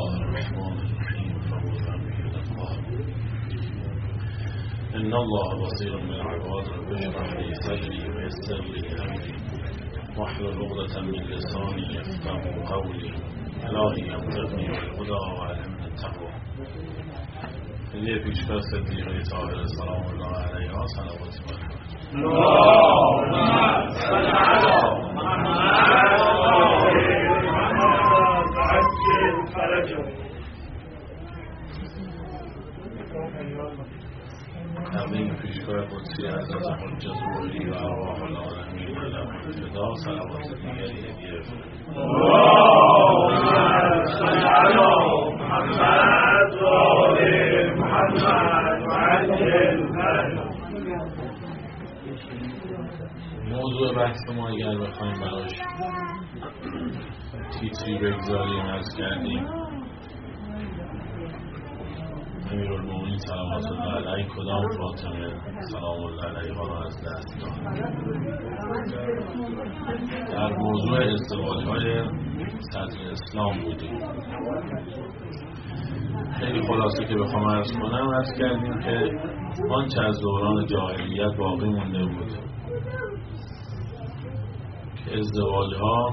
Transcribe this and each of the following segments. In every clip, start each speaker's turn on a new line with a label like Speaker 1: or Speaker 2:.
Speaker 1: الله الرحمن الرحیم فوزم به الله ان الله بصیر بالعباد رب اشرح لي صدري ويسر لي امري واحلل عقدة من لساني يفقهوا قولي الهی اوزقنی بالهدى وعلمني التقوى. یه پیشکار صدیقه طاهره سلام الله علیها صلوات و
Speaker 2: اللهم صل علی محمد عجل فرجه.
Speaker 1: تقدیم پیشکار قدسی حضرت حجت روحی و ارواح العالمین لهم الفدا صلوات دیگری هدیه
Speaker 2: اللهم صل علی محمد و آل محمد عجل فرجه.
Speaker 1: موضوع بحث ما اگر بخوایم براش تیتری بگذاریم از کردیم امیرالمومنین صلوات الله علیه کدام فاطمه سلام الله علیها را از دست داد. در موضوع ازدواج‌های صدر اسلام بودیم. خیلی خلاصه که بخوام عرض کنم عرض کردیم که آنچه از دوران جاهلیت باقی مونده بود که ازدواج‌ها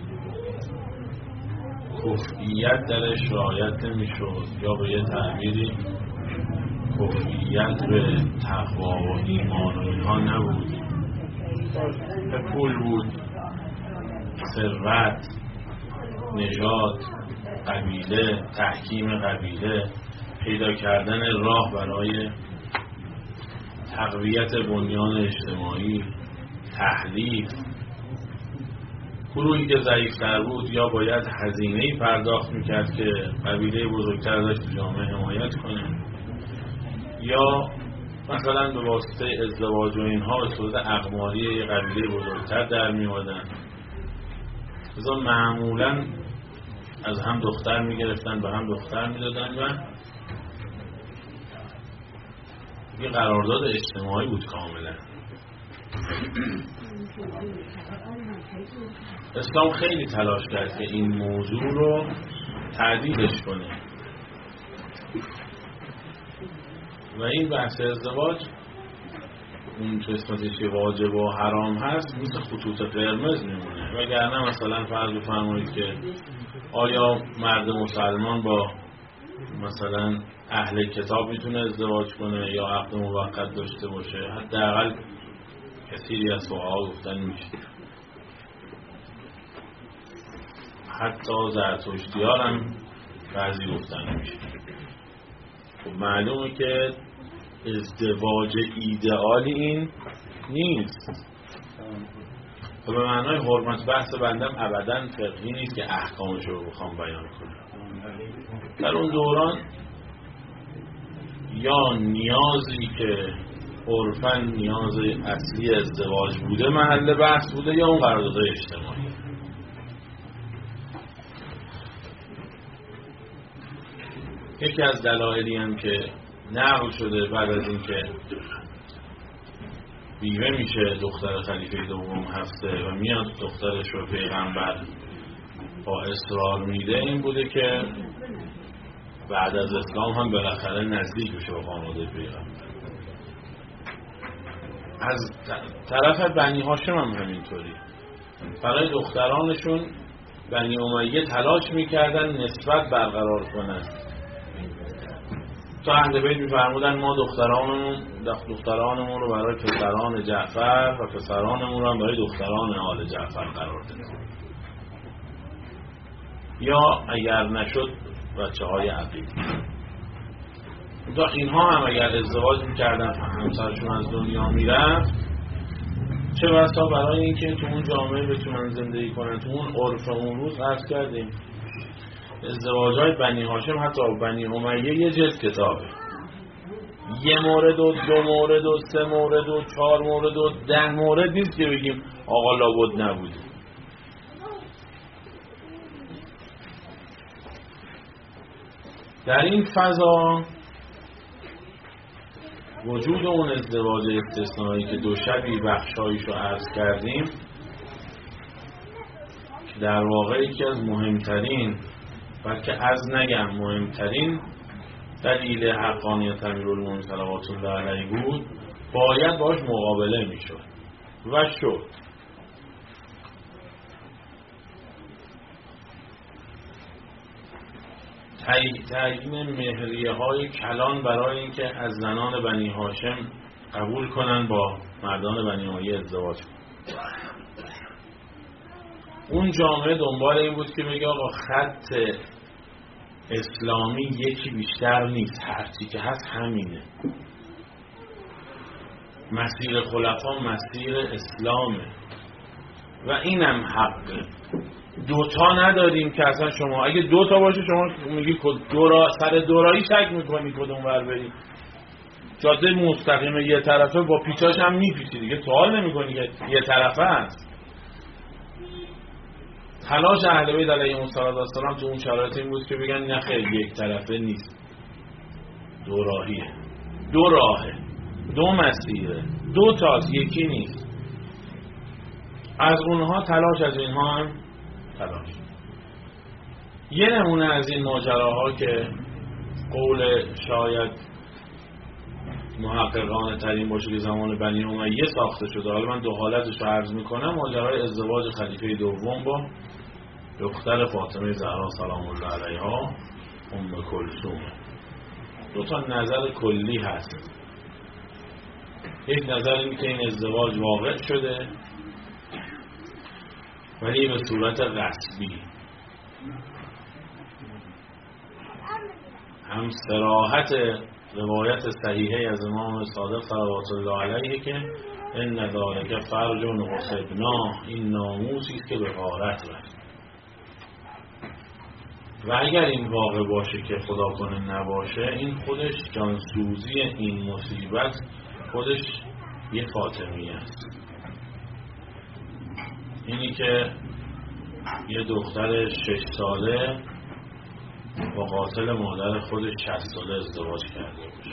Speaker 1: کفریت درش رعایت نمی‌شد یا به یه تعبیری کفریت به تقوا و ایمان و اینها نبود، به پول بود، ثروت، نژاد، قبیله، تحکیم قبیله، پیدا کردن راه برای تقویت بنیان اجتماعی، تحلیف. گروهی که ضعیف‌تر بود یا باید هزینه‌ای پرداخت می‌کرد که قبیله بزرگتر داشت تو جامعه حمایت کنه، یا مثلا به واسطه ازدواج و اینها به صورت اقماری یه قبیله بزرگتر در می‌آمدن. لذا معمولاً از هم دختر می‌گرفتن، به هم دختر می‌دادن و یه قرارداد اجتماعی بود کاملاً. اسلام خیلی تلاش کرد که این موضوع رو تعدیلش کنه و این بحث ازدواج اون قسمتش که واجب و حرام هست مثل خطوط قرمز میمونه. وگرنه مثلا فرض بفرمایید که آیا مرد مسلمان با مثلا اهل کتاب میتونه ازدواج کنه یا عقد موقت داشته باشه؟ حداقل کثیری از فقها گفتن میشه. حتی زرتشتی‌ها هم بعضی گفتن میشه. خب معلومه که ازدواج ایدئالی این نیست. خب به معنای حرمت بحث بندم ابداً فقهی نیست که احکامش رو بخوام بیان کنم. در اون دوران یا نیازی که عرفاً نیاز اصلی ازدواج بوده محل بحث بوده یا اون قرارداد اجتماعی. یکی از دلایلی هم که نقل شده بعد از اینکه بیوه میشه دختر خلیفه دوم هفته و میاد دخترش رو پیغمبر با اصرار میده این بوده که بعد از اسلام هم بالاخره نزدیک بشه به خانواده پیغمبر. از طرف بنی هاشم هم همینطوری برای دخترانشون بنی امیه تلاش میکردن نسبت برقرار کنن. تا اهل بیت میفرمودن ما دخترانمون رو برای پسران جعفر و پسرانمون رو برای دختران آل جعفر قرار دادیم، یا اگر نشد بچه های عقیل. تا اینها هم اگر ازدواج میکردن همسرشون از دنیا میرفت، چه بسا برای اینکه تو اون جامعه بتونن زندگی کنن، تو اون عرف اون روز عرض کردیم ازدواج‌های بنی هاشم حتی بنی امیه یه جلد کتابه، یه مورد و دو مورد و سه مورد و چهار مورد و 10 مورد نیست که بگیم آقا لابد نبود. در این فضا وجود اون ازدواج استثنایی که دو شبی بخشایش رو عرض کردیم که در واقع یکی از مهمترین بلکه از نگم مهمترین دلیل حقانیت امیرالمومنین صلوات الله علیه بود، باید باش مقابله میشد و شد. تعیین مهریه های کلان برای اینکه از زنان بنی هاشم قبول کنن با مردان بنی امیه ازدواج کنن. اون جامعه دنبال این بود که بگه آقا خط اسلامی یکی بیشتر نیست، هرچی که هست همینه. مسیر خلفا مسیر اسلامه و اینم حقه. دوتا نداریم که اصلا شما اگه دوتا باشه شما میگی سر دورایی شک میکنی کدوم ور بری. جاده مستقیم یه طرفه با پیچاش هم میپیچی دیگه، سوال نمیکنی که یه طرفه است. تلاش اهل بیت علیهم السلام تو اون شرایط این بود که بگن نه خیر، یک طرفه نیست، دو راهیه، دو راهه، دو مسیره، دو تاست، یکی نیست. از اونها تلاش، از اینها هم تلاش. یه نمونه از این ماجراها که قول شاید محققانه ترین باشه که زمان بنی امیه ساخته شده، حالا من دو حالتش رو عرض میکنم، ماجرای ازدواج خلیفه دوم با دختر فاطمه زهرا سلام الله علیها ام کلثوم. دو تا نظر کلی هست. یک نظر این که این ازدواج واقع شده ولی به صورت غصبی. هم صراحت روایت صحیحه از امام صادق صلوات الله علیه که ان ذلک فرج غصبناه، این ناموسی است که به غارت رفت. و اگر این واقع باشه که خدا کنه نباشه، این خودش جانسوزی این مصیبت خودش یه فاطمیه است. اینی که یه دختر 6 ساله با قاتل مادر خودش 60 ساله ازدواج کرده باشه.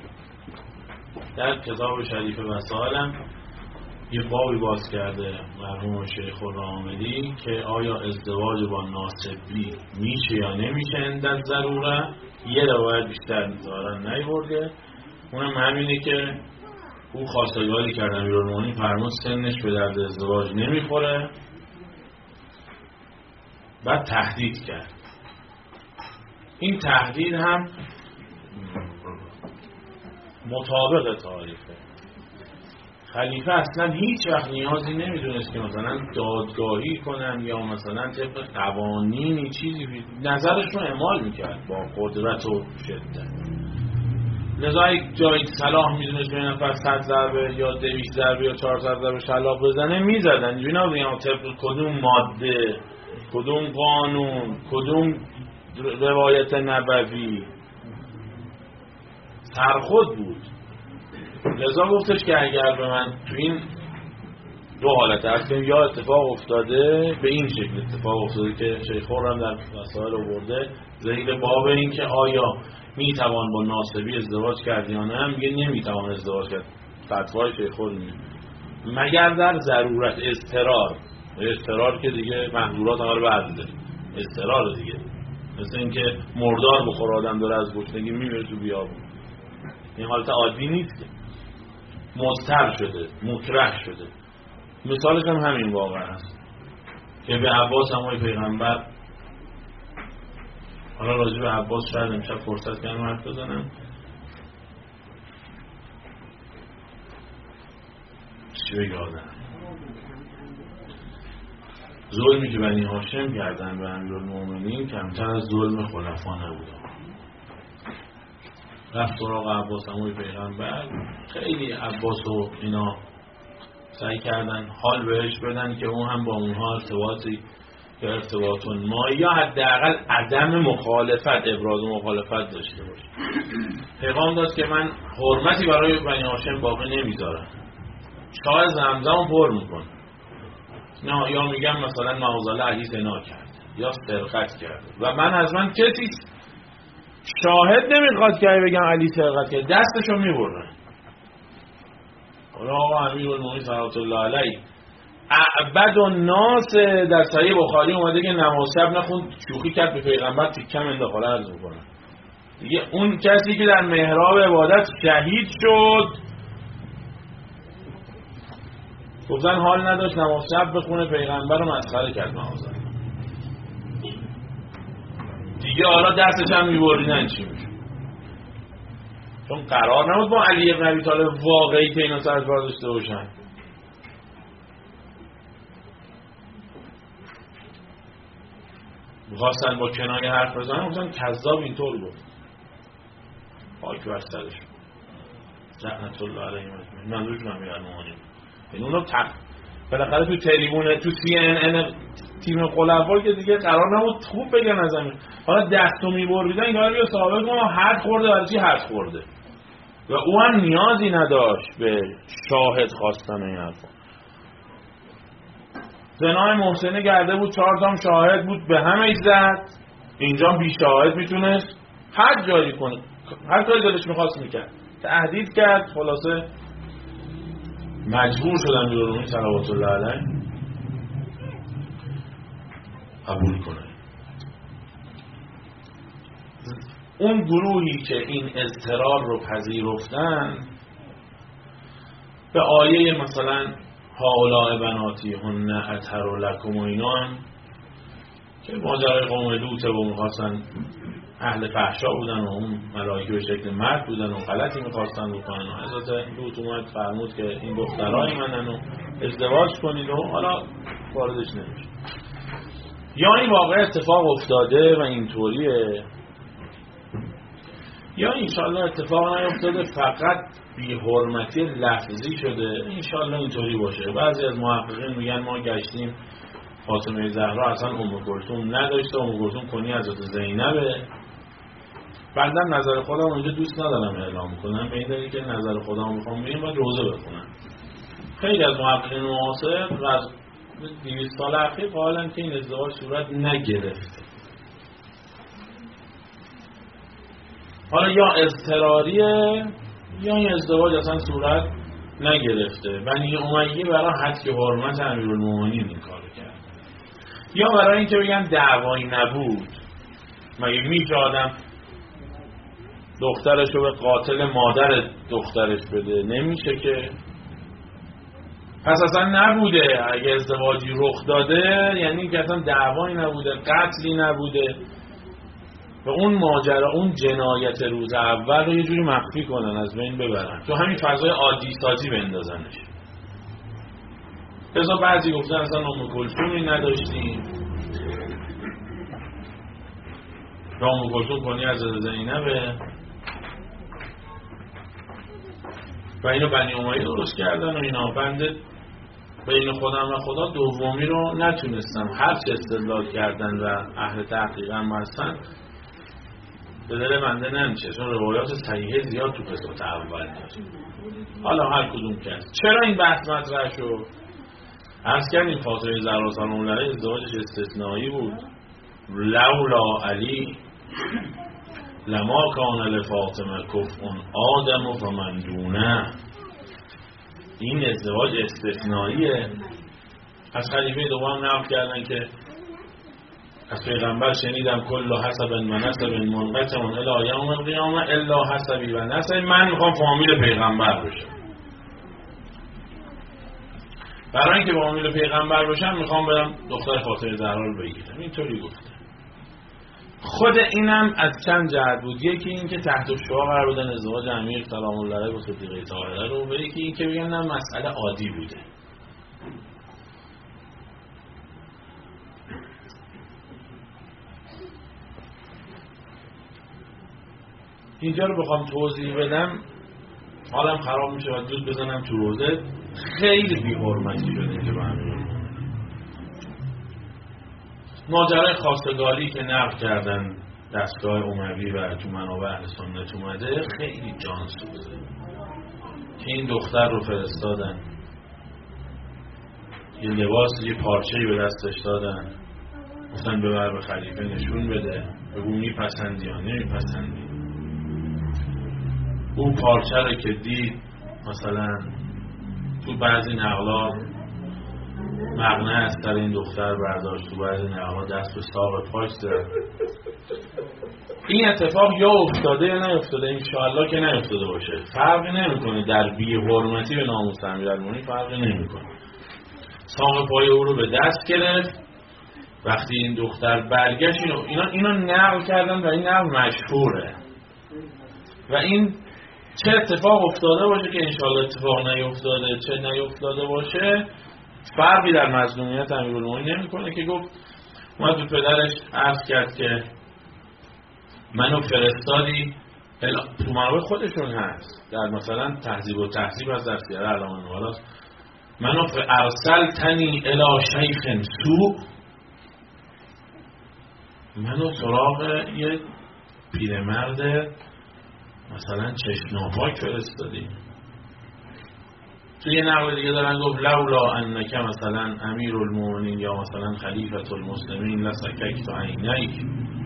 Speaker 1: در کتاب شریف وسائلم یه بابی باز کرده مرحوم شیخ الراملی که آیا ازدواج با ناسبی میشه یا نمیشه اندر ضروره. یه روایت بیشتر ظاهرا نیورده، اونم همینه که او خواستگاری کرد امیرالمومنین فرمود سنش به درد ازدواج نمیخوره، بعد تهدید کرد. این تهدید هم مطابق تاریخه. خلیفه اصلا هیچ وقت نیازی نمیدونست که مثلا دادگاهی کنن یا مثلا طبق قوانینی چیزی نظرش رو اعمال میکرد با قدرت و شدت. لذا یک جایی صلاح میدونست به نفر 100 ضربه یا 200 ضربه یا 400 ضربه شلاق بزنه میزدن. اینجوری نبود طبق کدوم ماده، کدوم قانون، کدوم روایت نبوی، سرخود بود. لذا گفتش که اگر به من تو این دو حالت هستیم، یا اتفاق افتاده به این شکل اتفاق افتاده که شیخ خرم در وسائل آورده زیر باب این که آیا میتوان با ناسبی ازدواج کرد یا نه، میگه نمیتوان ازدواج کرد. فتوای شیخ خرم مگر در ضرورت، اضطرار که دیگه محظورات عمل بعده، اضطرار دیگه، مثل این که مردار بخور آدم داره از گشنگی میمیره تو بیابون. این حالت عادی نیست که مضطر شده، مکره شده. مثالش هم همین واقعا است که به عباس همای پیغمبر، حالا راجع به عباس شاید امشب فرصت کنم حرف بزنم، چی بگردم ظلمی که بنی هاشم کردن به امیرالمومنین کمتر از ظلم خلفا نبود. رفت سراغ عباس عموی پیغمبر، خیلی عباس و اینا سعی کردن حال بهش بدن که اون هم با اونها ارتباطون ما یا حداقل عدم مخالفت، ابراز مخالفت داشته باشه. پیغام داد که من حرمتی برای بنی هاشم باقی نمیذارم، چای زمزم پر میکنم، نه یا میگم مثلا معاذالله علی زنا کرد یا سرقت کرد و من کسی شاهد نمیخواد که بگم علی سرقت کرد، دستشو میبرن. حالا آقا امیرالمومنین صلوات الله علیه اعبد الناس در صحیح بخاری اومده که نماز شب نخوند، شوخی کرد به پیغمبر، تیکم انداخت عرض میکنه دیگه. اون کسی که در محراب عبادت شهید شد، گفتن حال نداشت نماز شب بخونه، پیغمبر رو مسخره کرد نمازن دیگه. حالا دستش هم میبریدن چی میشه؟ چون قرار نبود با علی ابن ابی طالب واقعی که اینا سر کار داشته باشن. میخواستن با کنایه حرف بزنن، گفتن کذاب اینطور گفت، خاک بر سرشون لعنت الله علیهم اجمعین. منظورشون امیر المؤمنین. یعنی اونا بالاخره تو تریبون، تو CNN تیم خلفا که دیگه قرار نبود خوب بگن از زمین، حالا دستو میبریدن اینا رو ثابت کنن حد خورده، برای چی حد خورده؟ و او هم نیازی نداشت به شاهد خواستن این حرفا. زنای محسنه کرده بود، 4 تا شاهد بود، به همه زد. اینجا بی شاهد میتونست حد جاری کنه، هر کاری دلش میخواست میکرد، تهدید کرد. خلاصه مجبور شدن امیرالمومنین صلوات الله علیه قبول کنه. اون گروهی که این اضطرار رو پذیرفتن به آیه مثلا هؤلاء بناتی هن اطهر لکم و اینان که ماجرای قوم لوط و میخواستن اهل فحشا بودن و اون ملائکه به شکل مرد بودن و غلطی میخواستن بکنن و حضرت لوط اومد فرمود که این دخترای منن و ازدواج کنید و حالا واردش نمیشه. یا این واقعا اتفاق افتاده و اینطوریه، یا انشالله اتفاق نیفتاده فقط بی حرمتی لفظی شده. انشالله اینطوری باشه. بعضی از محققین میگن ما گشتیم فاطمه زهرا اصلا ام کلثوم نداشته، ام کلثوم کنی حضرت زینبه. بندم نظر خودم اونجا دوست ندارم اعلام کنم، به این دلیل که نظر خودم میخوام بگم باید روزه بخونم. خیلی از محققین معاصر از 200 سال اخیر قائلن که این ازدواج صورت نگرفته. حالا یا اضطراریه یا این ازدواج اصلا صورت نگرفته. بنی امیه برای حد حرمت امیرالمومنین این کارو کرد، یا برای اینکه بگن دعوایی نبود. مگه میشه آدم دخترش رو به قاتل مادر دخترش بده؟ نمیشه که. پس اصلا نبوده. اگه ازدواجی رخ داده یعنی که اصلا دعوایی نبوده، قتلی نبوده و اون ماجرا، اون جنایت روز اول رو یه جوری مخفی کنن، از بین ببرن، تو همین فضای عادی سازی بندازنش. لذا بعضی گفتن اصلا ام کلثومی نداشتیم، یا ام کلثوم کنی از زینبه و اینو بنی امیه درست کردن و اینا. بنده بین خودم و خدا دومی رو نتونستم، هرچه استدلال کردن و اهل تحقیق هم هستن به دل بنده نمیشه، چون روایات صحیحه زیاد تو قسمت اول داشت. حالا هر کدوم کس چرا این بحث مطرح شد؟ عرض کردیم فاطمه زهرا سلام الله علیها ازدواجش استثنایی بود. لولا علی لما کان لفاطمه کفء آدم و فمن دونه. این ازدواج استثنائیه. از خلیفه دوم نقل کردن که از پیغمبر شنیدم کل حسب و نسب منقطع الی یوم القیامه الا حسبی و نسب. من میخوام فامیل پیغمبر بشم. برای اینکه فامیل پیغمبر بشم میخوام برم دختر فاطمه زهرا رو بگیرم. اینطوری گفته. خود اینم از چند جهت بود. یکی این که تحت شعاع قرار بودن ازدواج امیر سلام الله علیه با صدیقه طاهره رو، و یکی این که بگن نه مسئله عادی بوده. اینجا رو بخوام توضیح بدم حالم خراب میشه و دود بزنم تو روزه. خیلی بی حرمتی شده اینجا با امیر. ماجرای خواستگاری که نقل کردن دستگاه اموی و تو منابع اهل سنت اومده خیلی جانسوزه که این دختر رو فرستادن، یه لباس، یه پارچه‌ای به دستش دادن، گفتن ببر به خلیفه نشون بده، بگو میپسندی یا نمیپسندی. اون پارچه رو که دید مثلا تو بعضی نقلات مقنعه از سر این دختر برداشت و بعد نهار دست به ساق پاش زد. این اتفاق یا افتاده یا نیفتاده، انشاءالله که نیفتاده باشه، فرقی نمیکنه، در بی حرمتی به ناموس امیرالمومنین فرقی نمیکنه. ساق پای او رو به دست گرفت. وقتی این دختر برگشت، اینا نقل کردن و این نقل مشهوره و این چه اتفاق افتاده باشه که انشاءالله اتفاق نیفتاده، چه نیفتاده باشه، فرقی در مظلومیت امیرالمومنین نمیکنه که گفت اومد به پدرش عرض کرد که منو فرستادی، تو منابع خودشون هست، در مثلا تهذیب و تهذیب از در سیره علامه نوراست، منو ارسلتنی الی شیخ سوء، منو سراغ یه پیرمرد مثلا چشم‌ناپاک فرستادی. توی یه نقل دیگه دارن گفت لولا انک مثلا امیرالمومنین یا مثلا خلیفة المسلمین لسککت عینیک،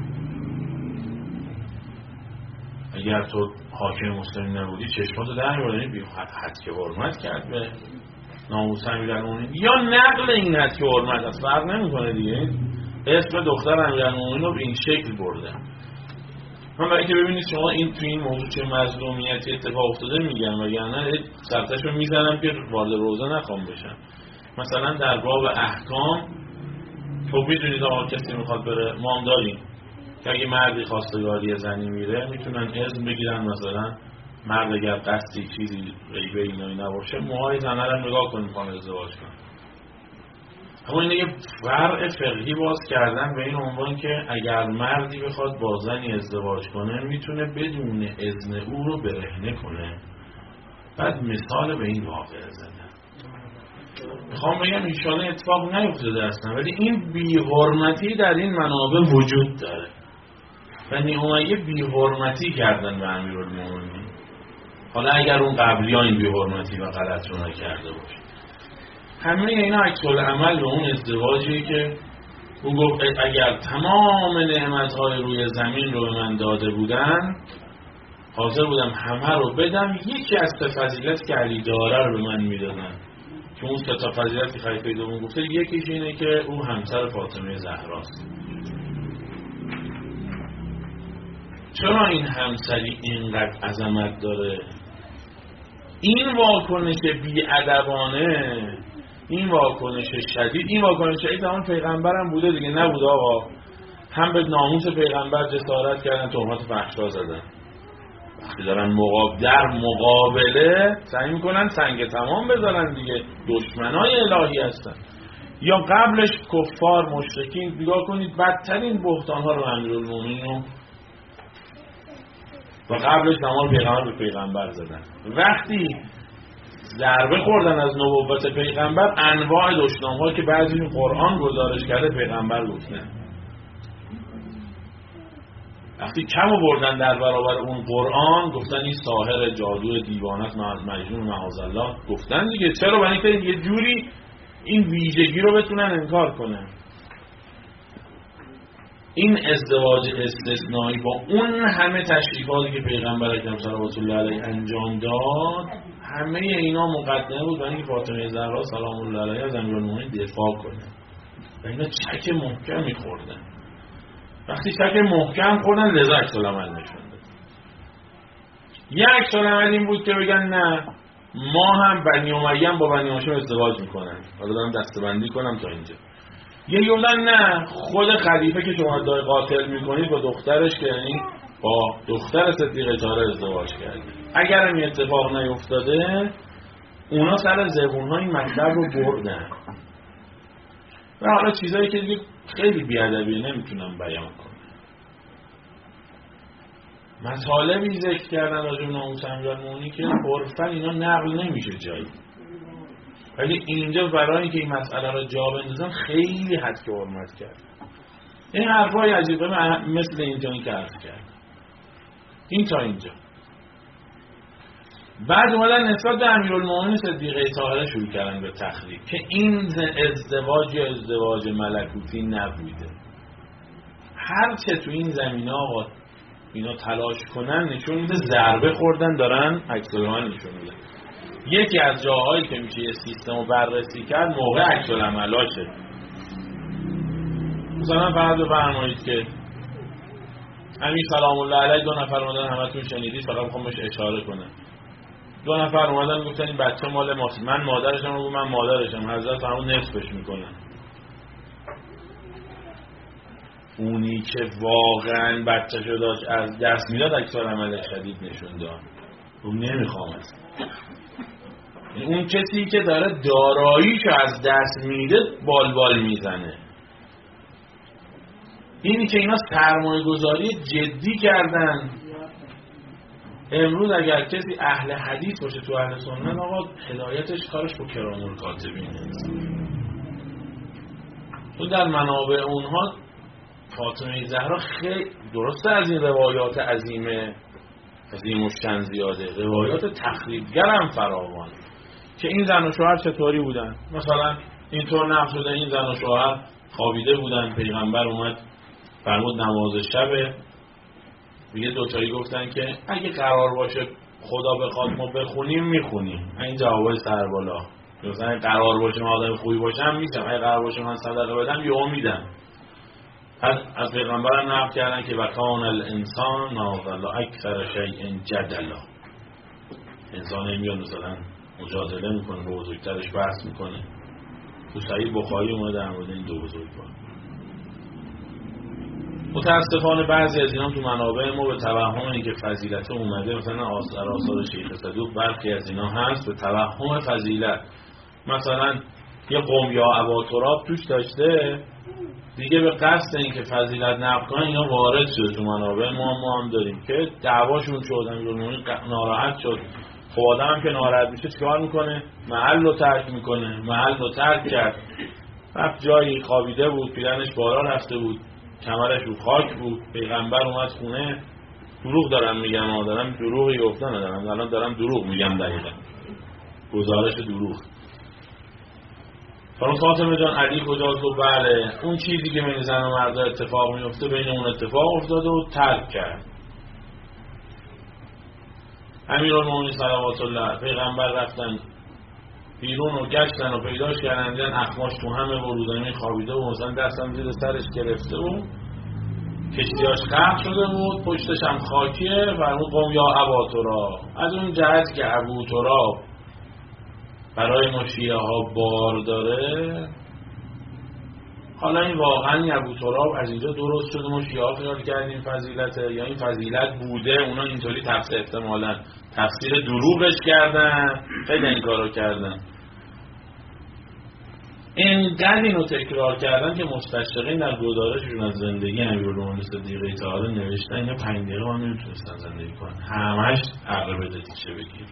Speaker 1: اگر تو حاکم مسلمین نبودی چشماتو در می‌آوردی. بی حد که حرمت کرد به ناموس امیرالمومنین، یا نقل این حد که حرمت است، فرق نمی‌کنه دیگه. اسم دختر امیرالمومنین رو به این شکل برده. من برای که ببینید شما این توی این موضوع چه مظلومیتی اتفاق افتاده میگم، وگرنه سرتش رو میزنم که وارد روزه نخوام بشم. مثلا در باب احکام خب میدونید آقا کسی میخواد بره، ما هم داریم که اگه مردی خواستگاری زنی میره میتونن اذن بگیرن، مثلا مرد اگر قصدی چیزی غیبه اینایی نباشه موهای زنه رو نگاه کنیم میخوام ازدواج کنم. اما این یه فرع فقهی باز کردن به این عنوان که اگر مردی بخواد با زنی ازدواج کنه میتونه بدون اذن او رو برهنه کنه. بعد مثال به این واقعه زدن. میخوام بگم انشاءالله اتفاق نیفتاده اصلا، ولی این بی‌حرمتی در این منابع وجود داره. بنی امیه بی‌حرمتی کردن به امیرالمومنین. حالا اگر اون قبلی ها این بی‌حرمتی و غلط رو نکرده باشه، همه اینا عکس العمل به اون ازدواجی که او گفت اگر تمام نعمت‌های روی زمین رو به من داده بودن حاضر بودم همه رو بدم، یکی از فضیلت که علی داره رو به من میدادن، که اون سه تا فضیلت که خلیفه دوم گفته یکیش اینه که او همسر فاطمه زهراست. چرا این همسری اینقدر عظمت داره؟ این واکنش بی‌ادبانه، این واکنش شدید، این واکنش شدید همون پیغمبرم بوده دیگه، نبوده آقا؟ هم به ناموس پیغمبر جسارت کردن، تهمت فحشا زدن. وقتی دارن در مقابله سعی میکنن سنگ تمام بذارن دیگه، دشمنای الهی هستن. یا قبلش کفار مشرکین، نگاه کنید بدترین بهتان‌ها رو امیرالمومنین و قبلش زمان پیغمبر به پیغمبر زدن. وقتی ضربه خوردن از نبوت پیغمبر، انواع دشنام‌ها که بعضی قرآن گزارش کرده پیغمبر گفتن. وقتی کم آوردن در برابر اون قرآن، گفتن این ساحر جادو دیوانه است، مجنون معاذالله، گفتن دیگه. چرا؟ برای اینکه یه جوری این ویژگی رو بتونن انکار کنن. این ازدواج استثنایی با اون همه تشریفاتی که پیغمبر اکرم صلوات الله علیه انجام داد، همه اینا مقدمه بود برای اینکه فاطمه زهرا سلام الله علیها از امیرالمومنین دفاع کنه. و اینا چک محکمی خوردن. وقتی چک محکم خوردن لذا عکس العمل نشون داد. یک عکس العمل این بود که بگن نه ما هم بنی امیه با بنی هاشم ازدواج میکنن. حالا دارم دستبندی کنم تا اینجا. یه یولن نه خود خلیفه که شما ادعای قاتل میکنید با دخترش، که یعنی با دختر صدیقه طاهره ازدواج کرده. اگر این اتفاق نیفتاده اونا سر زبونها این مطلب رو بردن. و حالا چیزایی که دیگه خیلی بیادبیه نمیتونم بیان کنم. مطالبی ذکر کردن راجع به ناموس امیرالمومنین که عرفاً اینا نقل نمیشه جایی، ولی اینجا برای اینکه این مسئله رو جا بندازن خیلی حد که حرمت کرد. این حرفای عجیبه مثل اینجایی که عرض کرد. این تا اینجا. بعد اومدن نسبت به امیرالمومنین صدیقه طاهره شروع کردن به تخریب که این ازدواج ملکوتی نبوده. هر چه تو این زمینه آقا اینا تلاش کنن نشون میده ضربه خوردن، دارن عکس العمل نشون میدن. یکی از جاهایی که میشه یه سیستم رو بررسی کرد موقع عکس العملاشه. مثلا فرض بفرمایید که امیر سلام الله علیه 2 نفر اومدن، همتون شنیدید، فقط میخوام بهش اشاره کنم. 2 نفر اومدن گفتن این بچه مال ماست، من مادرشم رو من مادرشم، حضرت همون نصفش میکنن. اونی که واقعا بچه‌شو داشت از دست میداد عکس‌العمل شدید نشون داد. اون نمیخوام است. اون کسی که داره داراییشو از دست میده بالبال میزنه. اینی که اینا سرمایه گذاری جدی کردن. امروز اگر کسی اهل حدیث باشه تو اهل سنت، آقا هدایتش کارش با کرام الکاتبینه. تو در منابع اونها فاطمه زهرا خیلی درسته از این روایات عظیم و زیاده، روایات تخریبگر هم فراوان که این زن و شوهر چطوری بودن. مثلا اینطور نقل شده این زن و شوهر خوابیده بودن، پیغمبر اومد فرمود نماز شبه، یه دوتایی گفتن که اگه قرار باشه خدا بخواد ما بخونیم میخونیم. این جوابای سر بالا. مثلا قرار باشه ما آدم خوبی باشم میشم، اگه قرار باشه من صدقه بدم یهو میدم. از پیغمبر هم نقل کردن که وکان الانسان ناظر اکثر شیء جدلا. انسان نمیاد مثلا مجادله میکنه، با بزرگترش بحث میکنه. تو صحیح بخاری اومده در مورد این 2 بزرگوار. متاسفانه بعضی از اینا تو منابع ما به توهم این که فضیلت اومده، مثلا آثار شیخ صدوق برخی از اینا هست به توهم فضیلت. مثلا یه قوم یا ابا تراب توش داشته، دیگه به قصد این که فضیلت نقل کنن اینا وارد شده تو منابع ما هم داریم که دعواشون شد، امیرالمومنین ناراحت شد. خب آدم هم که ناراحت میشه چیکار میکنه؟ محل رو ترک میکنه. محل رو ترک کرد، رفت جایی خوابیده بود، پیرنش بالا رفته بود، کمرش رو خاک بود. پیغمبر اومد خونه. دروغ دارم میگم، دارم دروغی گفتن ندارم، الان دارم دروغ میگم، دقیقا گزارش دروغ. خانم فاطمه جان علی کجاست؟ گفت بله، اون چیزی که بین زن و مرد اتفاق میفته بین اون اتفاق افتاده و ترک کرد. امیرالمومنین صلوات الله پیغمبر رفتن بیرون و گشتن و پیداش کردن، دیدن اخماش تو همه ورودنی خوابیده و مثلا دستم زیر سرش گرفته و کشتیاش غرق شده بود، پشتش هم خاکیه. فرمود قوم یا ابا تراب. از اون جهت که ابو تراب برای ما شیعه ها بار داره، حالا این واقعا ابو تراب از اینجا درست شده ما شیعه ها خیال کردیم فضیلته، یا این فضیلت بوده، اونا اینطوری احتمالاً تفسیر دروغش کردن، خیلی این کارو کردن. اینقدر اینو تکرار کردن که مستشرقین در گزارششون از زندگی امیرالمومنین صدیقه طاهره نوشتن اینا 5 دقیقه هم نمیتونستن زندگی کنن، همش عقربه تیشه بگیر.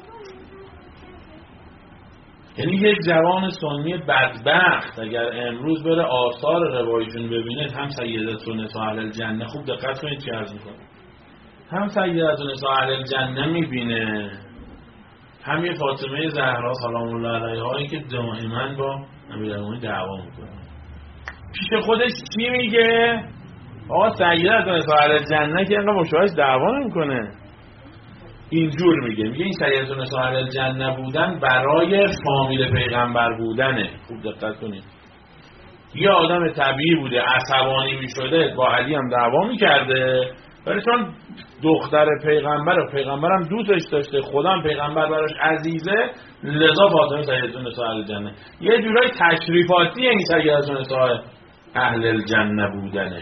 Speaker 1: یعنی یک جوان سنی بدبخت اگر امروز بره آثار روایشون ببینه، هم سیدت و نساء اهل الجنه، خوب دقت کنید چی عرض میکنه، هم سیدت و نساء اهل الجنه میبینه، هم یه فاطمه زهرا سلام الله علیها این که دائما با امیرالمومنین دعوا میکنه. پیش خودش چی میگه؟ آقا سیدت و نساء اهل الجنه که اینقدر مشابهش دعوا نمیکنه. اینجور میگه این سیدت و نساء اهل الجنه بودن برای فامیل پیغمبر بودنه. خوب دقت کنید. یه آدم طبیعی بوده، عصبانی میشده، با علی هم دعوا میکرده، ولی چون دختر پیغمبر و پیغمبرم دوستش داشته، خدا هم پیغمبر براش عزیزه، لذا فاطمه سیدت و نساء اهل الجنه. یه جورای تشریفاتی این سیدت و نساء اهل الجنه بودنش.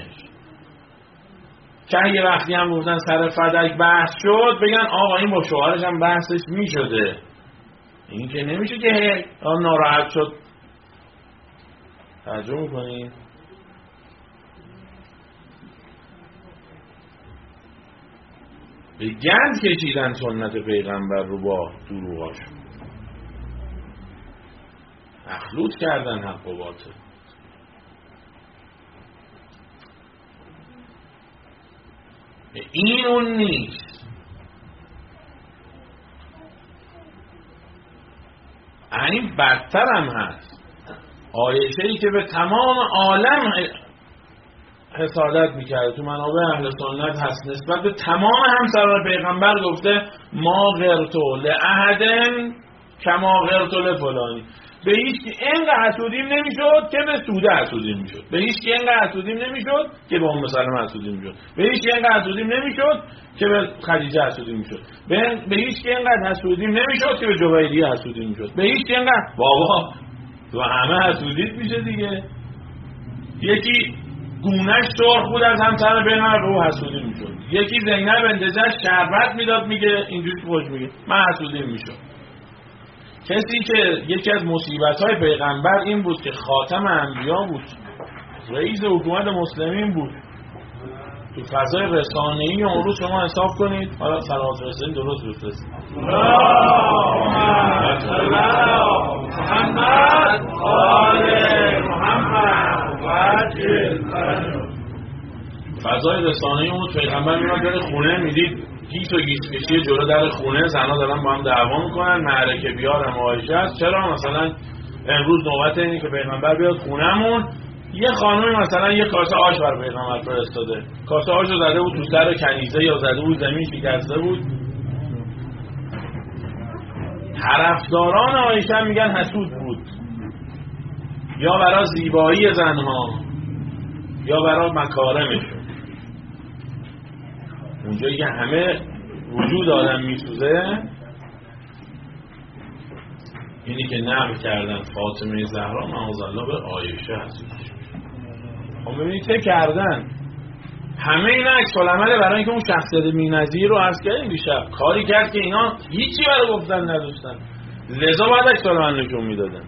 Speaker 1: که یه وقتی هم گفتن سر فدک بحث شد، بگن آقا این با شوهرش هم بحثش میشده. این که نمیشه که ناراحت شد. توجه میکنید؟ به گند کشیدن سنت پیغمبر رو با دروغاش، مخلوط کردن حق و باطل. این اون نیست. این بدتر هم هست. عایشه‌ای که به تمام عالم حسادت میکرده، تو منابع اهل سنت هست، نسبت به تمام همسران پیغمبر گفته ما غرتو لأحد کما غرت فلانی. به هیچ کی اینقدر حسودیم نمیشد که به سوده حسودیم میشد، به هیچ کی اینقدر حسودیم نمیشد که به ام سلمه حسودیم میشد، به هیچ کی اینقدر حسودیم نمیشد که به خدیجه حسودیم میشد، به هیچ کی اینقدر حسودیم نمیشد که به جویریه حسودیم میشد، به هیچ کی اینقدر بابا تو همه حسودیت میشه دیگه. یکی گونهش سرخ بود از همسر پیغمبر به او حسودی میشد، یکی زینب بنت جحش شربت میداد میگه اینجوری خوش میگه من حسودی میشد. کسی که یکی از مصیبت‌های پیغمبر این بود که خاتم انبیا بود، رئیس حکومت مسلمین بود، تو فضای رسانه‌ای اون روز شما حساب کنید، حالا صلوات رسید درست بفرستید
Speaker 2: محمد آل محمد وجه
Speaker 1: فضای رسانه‌ای اون پیغمبر میاد در خونه میدید گیس و گیس کشی جلو در خونه، زنها دارن با هم دعوا میکنن، معرکه بیار عایشه است. چرا مثلا امروز نوبت اینه که پیغمبر بیاد خونهمون، یه خانم مثلا یه کاسه آش برای پیغمبر فرستاده، کاسه آش رو زده بود تو سر کنیزه یا زده بود زمین شکسته بود. طرفداران عایشه میگن حسود بود، یا برای زیبایی زنها یا برای مکارمشون. اونجایی که همه وجود آدم میسوزه، اینی که نقل کردن فاطمه زهرا معاذالله به عایشه حسود میشه. خب ببینید چه کردن، همه اینا عکس العمله برای اینکه اون شخصیت بی‌نظیر رو عرض کردیم دیشب، کاری کرد که اینا هیچی برای گفتن نداشتن، لذا باید عکس العمل نشون میدادن.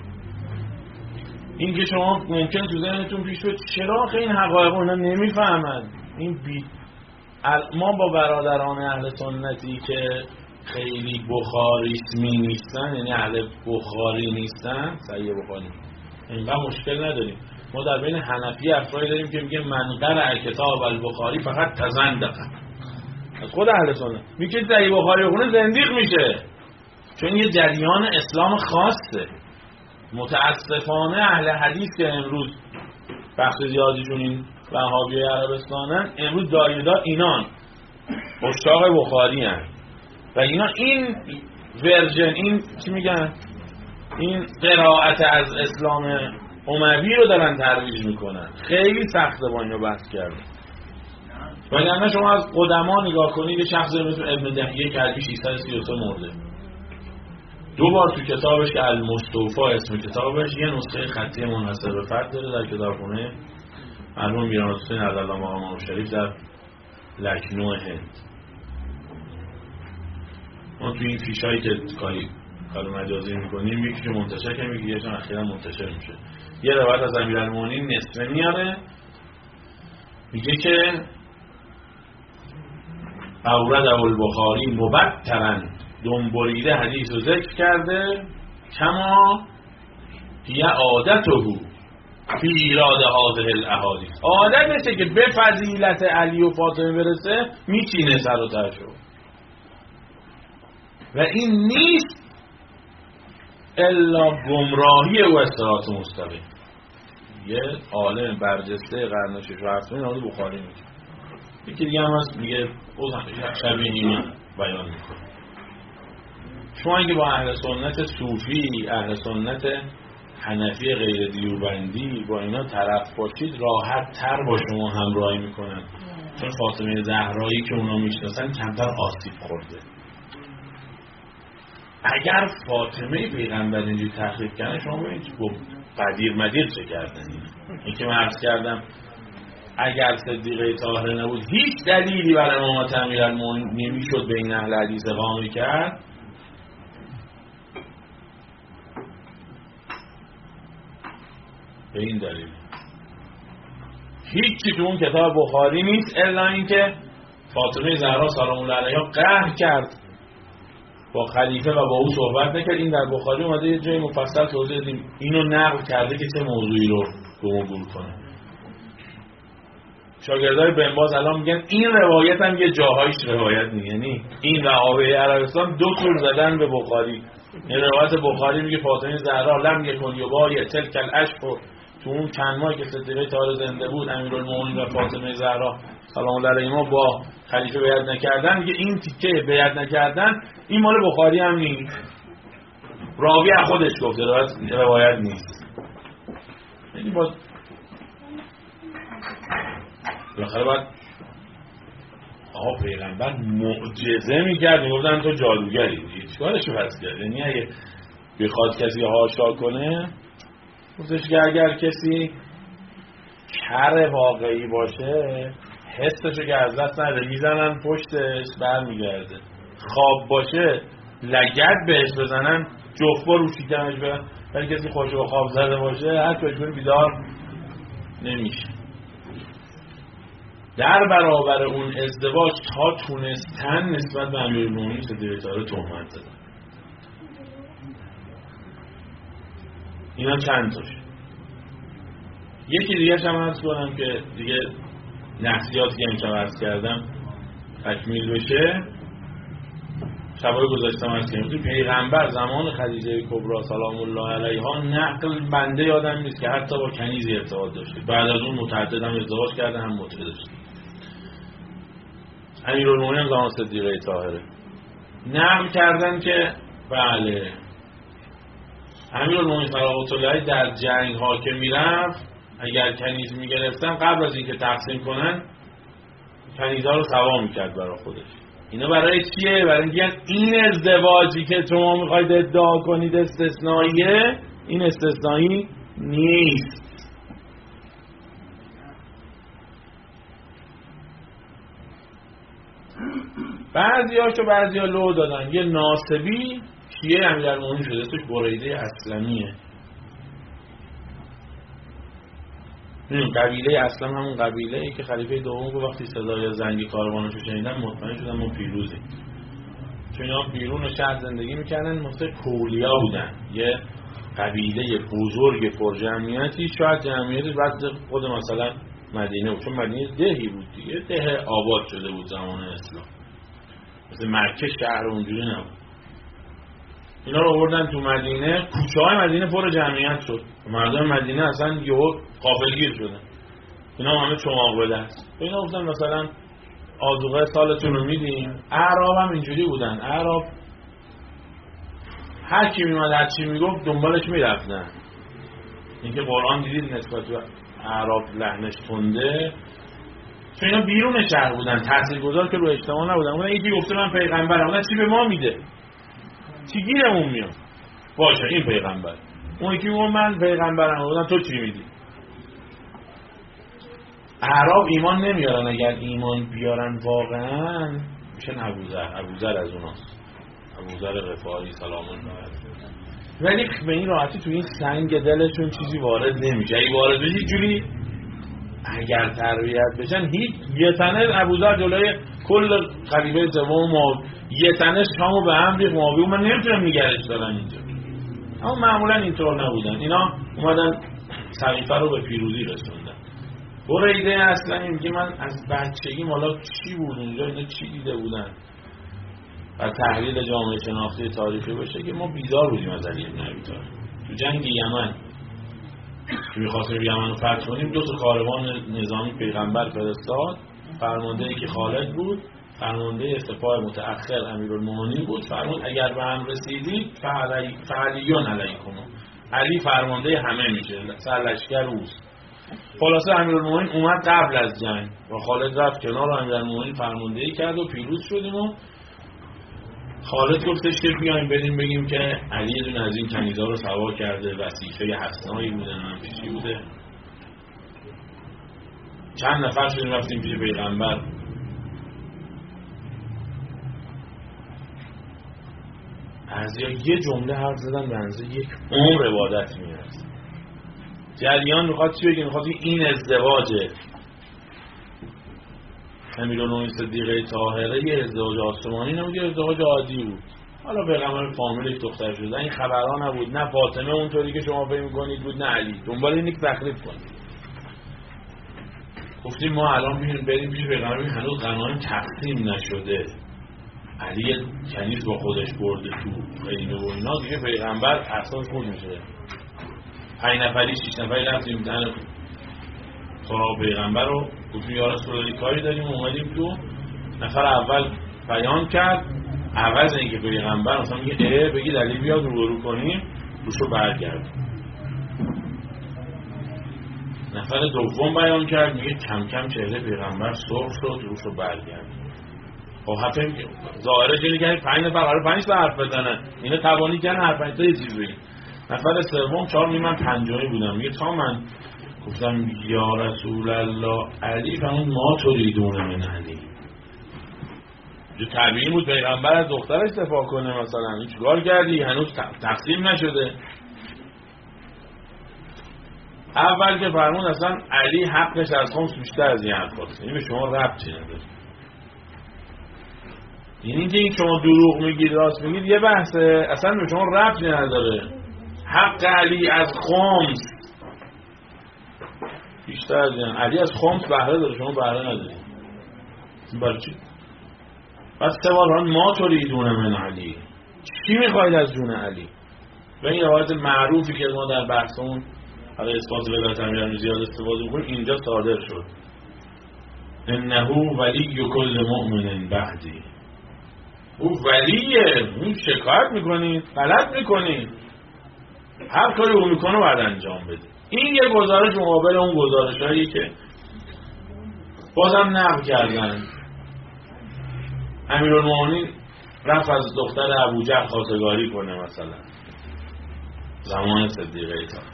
Speaker 1: این که شما ممکن تو ذهنتون پیش بیاد چرا این حقایق اونا نمیفهمن. این ما با برادران اهل سنتی که خیلی بخاریسمی نیستن، یعنی اهل بخاری نیستن، صحیح بخاری، اینقدر مشکل نداریم. ما در بین حنفی افرادی داریم که میگه من قرأ کتاب البخاری فقط تزندق، از خود اهل سنت میگه صحیح بخاری بخونه زندیق میشه، چون یه جریان اسلام خاصه. متاسفانه اهل حدیث که امروز بخش زیادیشون این وهابی عربستانن، امروز دایدا اینان مشتاق بخاری هستند و اینا این ورژن، این چی میگن، این قرائت از اسلام اموی رو دارن ترویج میکنن. خیلی سخته با اینو بحث کردن. وگرنه شما از قدما نگاه کنید، یه شخص مثل ابن دهیه کلبی 633 مرده، 2 بار تو کتابش که المستوفا اسم کتابش یه نسخه خطی منحصر به فرد داره در کتابخونه مرحوم میران حسین عبدالله مقام شریف در لکنو هند. ما تو این فیشایی که کار مجازی میکنیم یکی که منتشر کنیم، یکی یه اخیرا منتشر میشه. یه روایت از امیرالمومنین نصفه میاره، میگه که اورد البخاری مبترن، دنبریده حدیث رو ذکر کرده، کما هی عادته فی ایراد هذه الاحادیث، عادتشه که به فضیلت علی و فاطمه برسه میچینه سر و تهشو، و این نیست الا گمراهی و استراط مستقیم. یه عالم برجسته قرن 6 و 7 نام بخاری میگه، یکی دیگه هم هست میگه اوز شبیه اینو بیان میکنه. شما اگه با اهل سنت صوفی، اهل سنت حنفی غیر دیوبندی با اینا طرف باشید، راحت تر با شما همراهی میکنن، چون فاطمه زهرایی که اونا میشناسن کمتر آسیب خورده. اگر فاطمه پیغمبر اینجوری تخریب کردن، شما ببینید قدیر مدیر چه کردن. این که من عرض کردم اگر صدیقه طاهره نبود هیچ دلیلی برای امامت امیرالمومنین نمیشد به این اهل حدیث اقامه کرد. به این دلیل هیچی تو اون کتاب بخاری نیست الا اینکه فاطمه زهرا سلام الله علیها قهر کرد با خلیفه و با او صحبت نکرد. این در بخاری اومده یه جای مفصل توضیح دادیم، اینو نقل کرده که چه موضوعی رو گمگور کنه. شاگردای بن باز الان میگن این روایت هم یه جاهایش روایت نیست، یعنی این وهابی عربستان 2 تور زدن به بخاری. این روایت بخاری میگه فاطمه زهرا لم یکن یبای تلک الاشهر، تو اون چند ماهی که صدیقه طاهره زنده بود امیرالمومنین و فاطمه زهرا سلام الله علیهما با خلیفه بیعت نکردن، میگه این تیکه بیعت نکردن این مال بخاری هم نیست. راوی از خودش گفته، روایت نیست. یعنی بالاخره باید پیغمبر معجزه میکرد، میگفتن تو جادوگری، چیکارش رو پس کرد؟ یعنی اگه بخواد کسی حاشا کنه، گفتش که اگر کسی کر واقعی باشه حسشو که از دست نده، میزنن پشتش برمیگرده. خواب باشه لگد بهش بزنن جفبا رو شکمش برن. ولی کسی خوشو با خواب زده باشه هر کشون بیدار نمیشه. در برابر اون ازدواج تا تونستن نسبت به امیرالمومنین صدیق طاهر تهمت زدن. اینا چند تاش. یکی دیگه هم عرض کنم که دیگه نحسیاتی که امشب عرض کردم تکمیل بشه. شبای گذاشتم عرض کردم پیغمبر زمان خدیجه کبری سلام الله علیها نقل بنده یادم نیست که حتی با کنیزی ارتباط داشته. بعد از اون متعدد هم ازدواج کرده، هم متعدد داشته. امیرالمومنین زمان صدیقه طاهره نقل کردن که بله امیرالمومنین صلوات الله علیه در جنگ ها که میرفت اگر کنیز میگرفتن قبل از اینکه تقسیم کنن کنیزها رو سوا میکرد برای خودش. اینا برای چیه؟ برای اینکه این ازدواجی که شما میخواید ادعا کنید استثنائیه، این استثنایی نیست. بعضیا لو دادن. یه ناصبی شیعه امیرالمومنین شده، اسمش بریده اسلمیه. قبیله اسلم همون قبیله ای که خلیفه دوم که وقتی صدای زنگ کاروانشو شنیدن مطمئن شدن ما پیروزیم. چون اینا بیرون شهر زندگی میکردن، مثل کولیا بودن، یه قبیله بزرگ پرجمعیتی، شاید جمعیتی بعد خود مثلا مدینه بود، چون مدینه دهی بود دیگه، ده آباد شده بود زمان اسلام، مثل مکه شهر اونجوری نبود. اینا رو آوردن تو مدینه، کوچه های مدینه پر جمعیت شد، مردم مدینه اصلا یهو غافلگیر شدن. اینا همه چماق به دست. اینا گفتن مثلا آذوقه سالتون رو میدیم. اعراب هم اینجوری بودن. اعراب هر کی میومد هر چی میگفت دنبالش میرفتن. اینکه قرآن دیدید نسبت به اعراب لحنش تنده، چون اینا بیرون شهر بودن، تاثیرگذار که رو اجتماع نبودن. اون یکی گفته من پیغمبرم، اون چی به ما میده؟ چی گیرمون میاد؟ باشه این پیغمبر. اون یکی میگه من پیغمبرم، گفتن تو چی میدی؟ اعراب ایمان نمیارن. اگر ایمان بیارن واقعا میشن ابوذر از اوناست، ابوذر غفاری سلام الله علیه. ولی به این راحتی تو این سنگ دلشون چیزی وارد نمیشه. اگه وارد بشه جوری اگر تربیت بشن، هیچ یه تنه ابوذر جلوی کل خلیفه دوم یه تنه شامو به هم ریخت معاویه، من نمیتونم نگرش دارن اینجا. اما معمولا اینطور نبودن. اینا اومدن سقیفه رو به پیروزی رسوندن. بریده اصلا میگه من از بچگی مالا چی بود اونجا، اینا چی دیده بودن و تحلیل جامعه شناختی تاریخی بشه که ما بیدار بودیم از علی بن ابی طالب. تو جنگ یمن که می‌خواستیم یمن رو فتح کنیم، 2 تا کاروان نظامی پیغمبر فرستاد. فرمانده که خالد بود، فرمانده سپاه متأخر امیرالمومنین بود. فرمود اگر به هم رسیدید فعلیون علیکم، علی فرمانده همه میشه، سرلشکر اوست. خلاصه امیرالمومنین اومد قبل از جنگ و خالد رفت کنار و امیرالمومنین فرماندهی کرد و پیروز شدیم. و خالد گفتش که بیایم بریم بگیم که علی یه دونه از این کنیزا رو سوار کرده، وظیفه حسنایی بوده، نمی‌چی بوده. چند نفر شدیم رفتیم پیش پیغمبر. از یه جمله حرف زدن به اندازه یک عمر عبادت می‌رسه. جریان میخواد چی بگه؟ میخواد این ازدواجه امیرالمومنین صدیقه طاهره یه ازدواج آسمانی نبود، یه ازدواج عادی بود. حالا پیغمبر فامیلش دختر شده، این خبرها نبود. نه فاطمه اونطوری که شما فکر می‌کنید بود، نه علی. دنبال اینه که تخریب کنید. گفتیم ما الان بریم پیش پیغمبر، هنوز غنایم تقسیم نشده، علی کنیز با خودش برده تو خیمه و اینا، دیگه پیغمبر احساس خود میشه. 5 نفری 6 نفری رفتیم دن سراغ پیغمبر رو گفتیم یا رسول الله کاری داریم. اومدیم تو، نفر اول بیان کرد، عوض اینکه پیغمبر مثلا میگه بگید علی بیاد روبرو کنیم، روشو برگرد. نفر دوم بیان کرد، میگه کم کم چهره پیغمبر سرخ شد، روشو برگرد. خب حتی ظاهرش اینه که 5 نفر قرار 5 تا حرف بزنن، اینا توانی کردن هر 5 تا یه چیز بگن. نفر سوم 4 من پنجمی بودم، میگه تا من گفتم یا رسول الله علی فهمون ما تریدون من علی. جو طبیعی بود پیغمبر از دخترش دفاع کنه، مثلا این چیکار کردی؟ هنوز تقسیم نشده. اول که فرمون اصلا علی حقش از خمس بیشتر از این حرف هست، این به شما ربطی نداره. این که این شما دروغ میگید راست میگید یه بحثه، اصلا به شما ربطی نداره. حق علی از خمس بیشتر از این، علی از خمس بهره داره، شما بهره ندارید. برای چی؟ پس سوال ما تریدون من علی، چی میخواید از جون علی؟ و این روایت معروفی که ما در بحثمون برای اثبات ولایت امیرالمومنین زیاد استفاده می‌کنیم اینجا صادر شد. انه ولی کل مؤمن بعدی، او ولیه، اون شکایت میکنید، غلط میکنید، هر کاری او میکنه باید انجام بده. این یه گزارش مقابل اون گزارشایی که بازم نقل کردن. امیرالمومنین رفت از دختر ابوجهل خواستگاری کنه مثلا زمان صدیقه ایتا.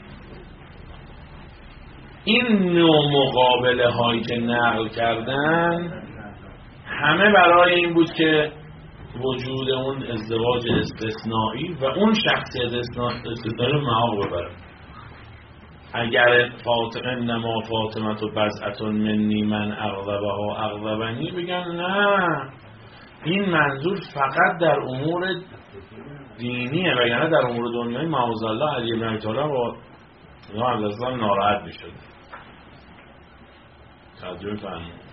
Speaker 1: این نوع مقابله هایی که نقل کردن همه برای این بود که وجود اون ازدواج استثنایی و اون شخصیت استثنایی رو محاق ببره. اگر فاطمه نما فاطمه و بزعتون منی من اغضبها اغضبنی، بگن نه این منظور فقط در امور دینیه و یعنی در امور دنیای معاذالله علی بن ابی طالب و اینا از ناراحت میشد. توجه فرمایید.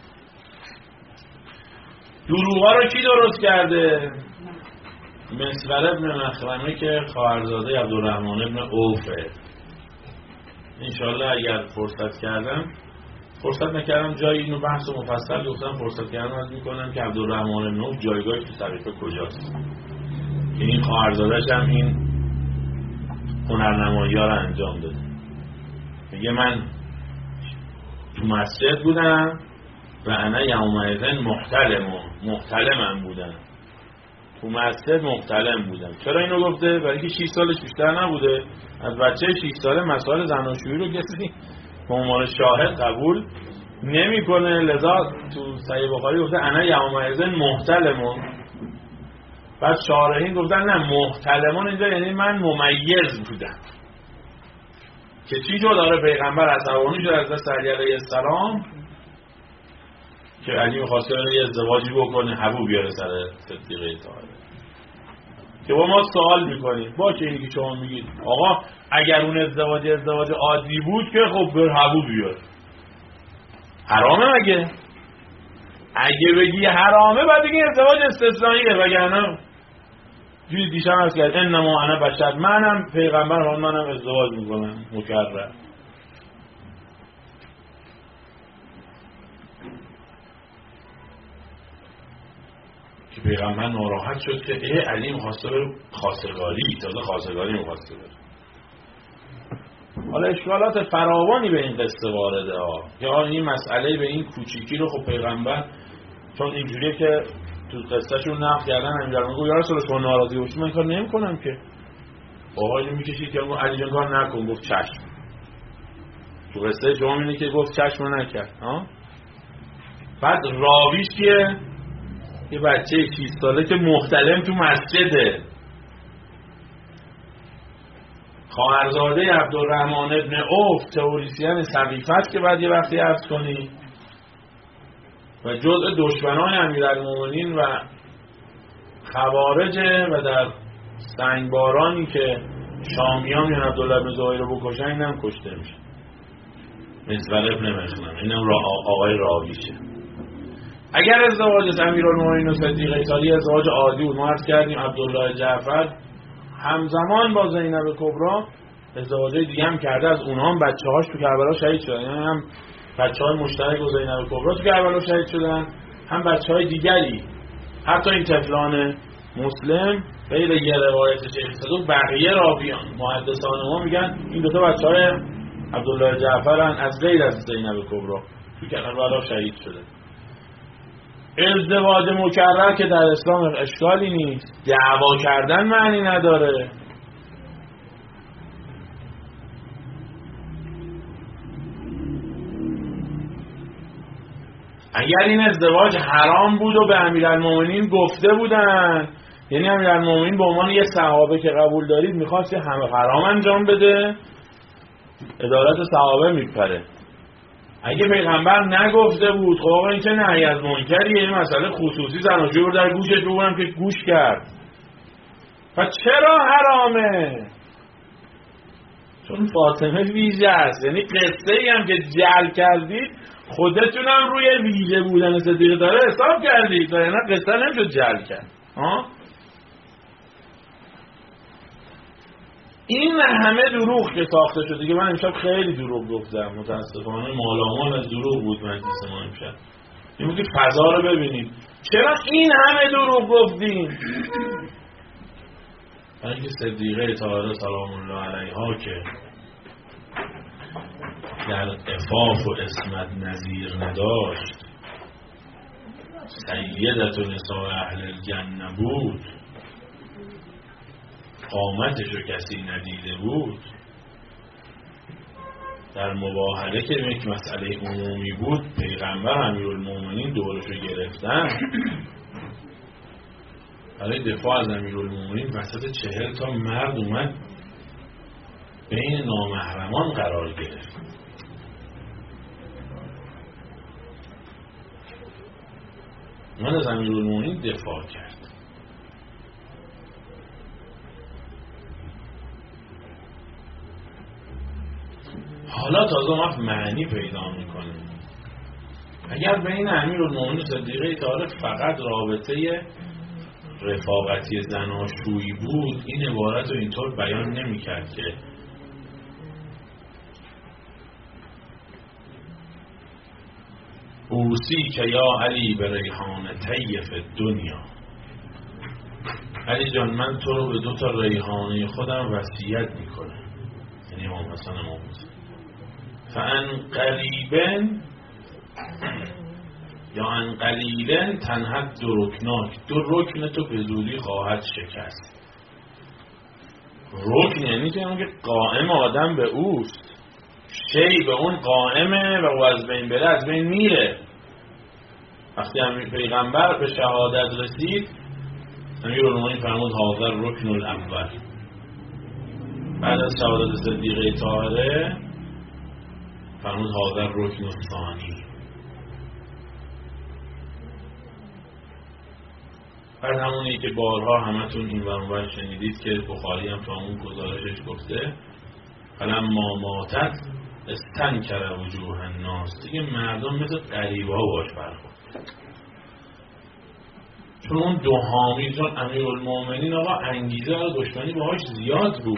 Speaker 1: دروغا رو کی درست کرده؟ مسور ابن مخرمه که خواهرزاده عبدالرحمن ابن عوفه. انشالله اگر فرصت کردم، فرصت نکردم جایی اینو بحث و مفصل گفتم، فرصت کردم از میکنم که عبدالرحمن ابن عوف جایگاهش تو صحیفه کجاست، که این خواهرزاده‌اش هم این هنرنمایی ها رو انجام داده. میگه من تو مسجد بودم و انا یومئذ محتلمم بودم، تو مسجد محتلم بودم. چرا اینو گفته؟ برای که 6 سالش بیشتر نبوده. از بچه 6 ساله مسائل زناشویی رو کسی به عنوان شاهد قبول نمیکنه، لذا تو صحیح بخاری گفته انا یومئذ محتلم. بعد شارحین گفتن نه، محتلمون اینجا یعنی من ممیز بودم. که چی جو داره پیغمبر عصبانی شد از دست علی علیه السلام که علی می‌خواسته یه ازدواجی بکنه، حبو بیاره سر صدیقه طاهره. که با ما سوال میکنیم باشه اینی که شما میگید آقا اگر اون ازدواج عادی بود که خب بر حبو بیار، حرامه مگه؟ اگه بگی حرامه بعد بگی ازدواج استثنائیه، وگرنه جوری دیشب هست که انما انا بشر، منم پیغمبر، منم ازدواج میکنم مکرر. که پیغمبر ناراحت شد که علی میخواسته بره خواستگاری، تازه خواستگاری میخواسته بره. حالا اشکالات فراوانی به این قصه وارده ها که این مسئله به این کوچیکی رو خب پیغمبر چون اینجوریه که تو قصهشون نقل کردن امیرالمومنین گفت یا رسول الله ناراضی باشی من کار نمی‌کنم که. آقا اینو میکشید که علی جان کار نکن، گفت چشم. تو قصه شما اینه که گفت چشم نکرد ها. بعد راویش کیه؟ یه بچه 6 ساله که محتلم تو مسجده، خواهرزاده عبدالرحمن ابن عوف، تئوریسین سقیفه که بعد یه وقتی عرض کنی و جزء دشمنان امیرالمومنین و خوارجه و در سنگبارانی که شامیان میان عبدالله بن زبیر رو بکشن اینم کشته میشه. مسور ابن مخنم اینم آقای راویشه. اگر ازدواج امیرالمومنین و صدیقه ایتالی ازدواج عادی بود، ما عرض کردیم عبدالله جعفر همزمان با زینب کبرا ازدواجای دیگه هم کرده، از اونها هم بچه‌هاش تو کربلا شهید شدن، یعنی هم بچه‌های مشترک با زینب کبرا تو کربلا شهید شدن، هم بچه‌های دیگری حتی این طفلان مسلم غیر یه روایت شیخ صدوق بقیه راویان محدثان ما میگن این دو تا بچهای عبدالله جعفرن از غیر از زینب کبرا تو کربلا شهید شده. ازدواج مکرر که در اسلام اشکالی نیست، دعوا کردن معنی نداره. اگر این ازدواج حرام بود و به امیرالمومنین گفته بودن، یعنی امیرالمومنین به عنوان یه صحابه که قبول دارید میخواست یه همه حرام انجام بده، عدالت صحابه میپره. اگه پیغمبر نگفته بود خب آقا این که نهی از منکریه، این مسئله خصوصی زناشویی رو در گوشش ببونم که گوش کرد. و چرا حرامه؟ چون فاطمه ویژه است. یعنی قصه ای هم که جعل کردید خودتونم روی ویژه بودن صدیقه داره حساب کردید، و یعنی قصه نمیشد جعل کرد. این همه دروغ که ساخته شده که من امشب خیلی دروغ گفتم، متاسفانه مالامال از دروغ بود مجلس ما امشب. این بود که فضا رو ببینید چرا این همه دروغ گفتیم. برای که صدیقه طاهره سلام الله علیها که در عفاف و عصمت نظیر نداشت، سیدت نساء اهل الجنه بود، قامتشو کسی ندیده بود، در مباهله که یک مسئله عمومی بود پیغمبر امیرالمومنین دورشو گرفتن برای دفاع از امیرالمومنین وسط 40 تا مرد اومد بین نامحرمان قرار گرفت. من از امیرالمومنین دفاع کرد. حالا تازه وقت معنی پیدا میکنه. اگر بین امیرالمومنین و صدیقه طاهره فقط رابطه رفاقتی زناشویی بود، این عبارت رو اینطور بیان نمیکرد که اوصی که یا علی به ریحان طیف دنیا، علی جان من تو رو به 2 تا ریحانه خودم وصیت میکنم، یعنی امام حسن امام حسین. فان قریبن یا ان قلیلن تنهد 2 رکناک، 2 رکن تو به زودی خواهد شکست. رکن یعنی که قائم آدم به اوست، شی به اون قائمه و او از بین بره از بین میره. وقتی پیغمبر به شهادت رسید امیرالمومنین فرمود حاضر رکن الاول. بعد از شهادت صدیقه طاهره فرمود حاضر رکن الثانی. بعد همونی که بارها همتون این ورانور شنیدید که بخاری هم تو همون گزارشش گفته فلما ماتت استنکر وجوه الناس، دیگه مردم مثل غریبه ها باش برخورد. چون اون 2 حامی، چون امیرالمومنین آقا انگیزه و دشمنی باهاش زیاد بود.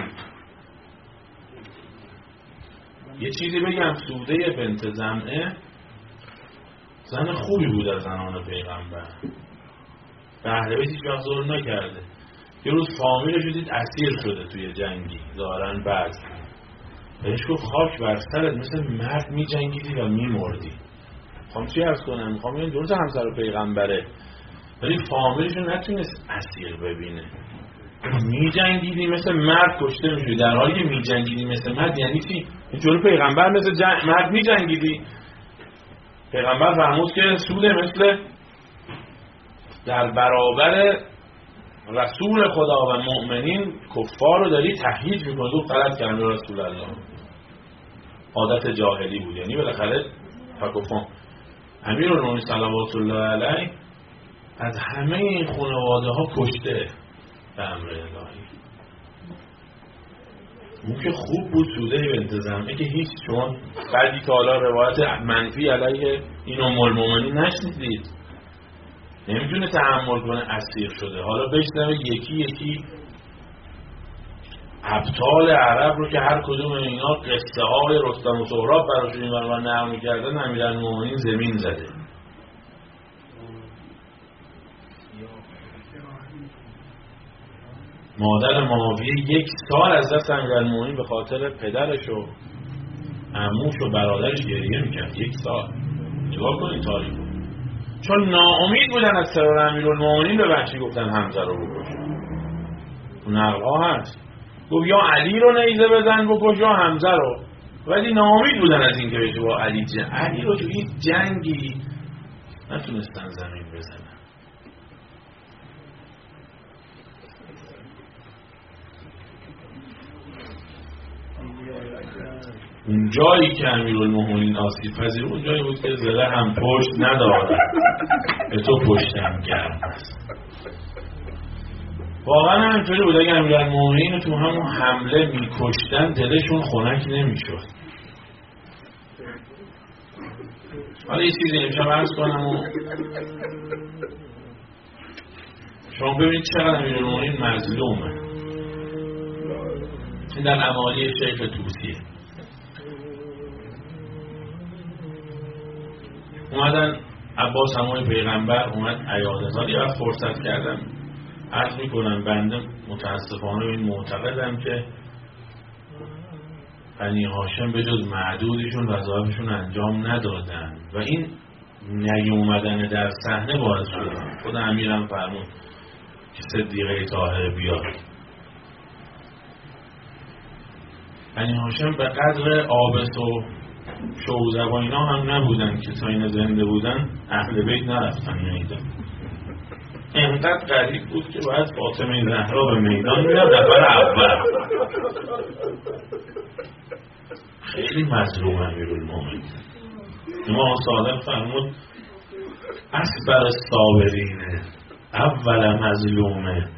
Speaker 1: یه چیزی بگم، سوده بنت زمعه زن خوبی بود از زنان پیغمبر، به اهل بیت هیچ وقت ظلم نکرده. یه روز فامیلش دید اسیر شده توی جنگی ظاهرا بعد بهش گفت خاک بر سرت، مثل مرد می جنگیدی و می مردی. میخوام چی عرض کنم؟ میخوام این درست همسر پیغمبره ولی فامیلشو نتونست اسیر ببینه. می جنگیدی مثل مرد کشته میشدی، در حالی که می جنگیدی مثل مرد یعنی چی؟ جلو پیغمبر مثل مرد می جنگیدی. پیغمبر فرمود که سوده مثل در برابر رسول خدا و مؤمنین کفار رو داری تهییج میکنی. تو غلط کردی رسول الله، عادت جاهلی بود، یعنی بالاخره تکفان. امیرالمومنین صلوات الله علیه از همه این خانواده ها کشته به امر الهی. اون که خوب بود سوده بنت زمعه که هیچ، شما بعدی که حالا روایت منفی علیه این ام المؤمنین نشنیدید، نمیتونه تحمل کنه اسیر شده. حالا بشنوه یکی یکی ابطال عرب رو که هر کدوم اینا قصه های رستم و سهراب براشون این برابر نقل می‌کردن، امیرالمومنین زمین زده. مادر معاویه 1 سال از دست امیرالمومنین به خاطر پدرش و عموش و برادرش گریه میکرد. 1 سال. نگاه کنید تاریخو. چون ناامید بودن از ترور امیرالمومنین به وحشی گفتن حمزه رو بکش. اون نقل‌ها هست. گفت یا علی رو نیزه بزن بکش یا حمزه رو. ولی ناامید بودن از این که بشه با علی رو تو این جنگی نتونستن زمین بزنن. اون جایی که امیرالمومنین آسیب پذیر اون جایی بود که زره هم پشت نداره به تو پشتم گرم است. واقعا همینطوری بود. اگه امیرالمومنین تو همون حمله میکشتن دلشون خنک نمیشد. حالا یه چیزی امشب عرض کنم و شما ببینید چقدر امیرالمومنین مظلومه. این در امالی شیخ طوسیه. اومدن عباس عموی پیغمبر اومد عیادت. حالا یه وقت فرصت کردم عرض میکنم بنده متاسفانه این معتقدم که بنی هاشم به جز معدودشون وظایفشون انجام ندادن و این نیومدن در صحنه باعث شد. خود امیرم فرمود که صدیقه طاهره بیاد. بنی هاشم به قدر آبس و شوزب و اینا هم نبودن که تا این زنده بودن اهل بیت نرفتن میدن. اینقدر غریب بود که باید فاطمه زهرا به میدان میاد نفر اول. خیلی مظلوم امیرالمومنین. امام صادق فرمود اصبر الصابرین اول مظلومه.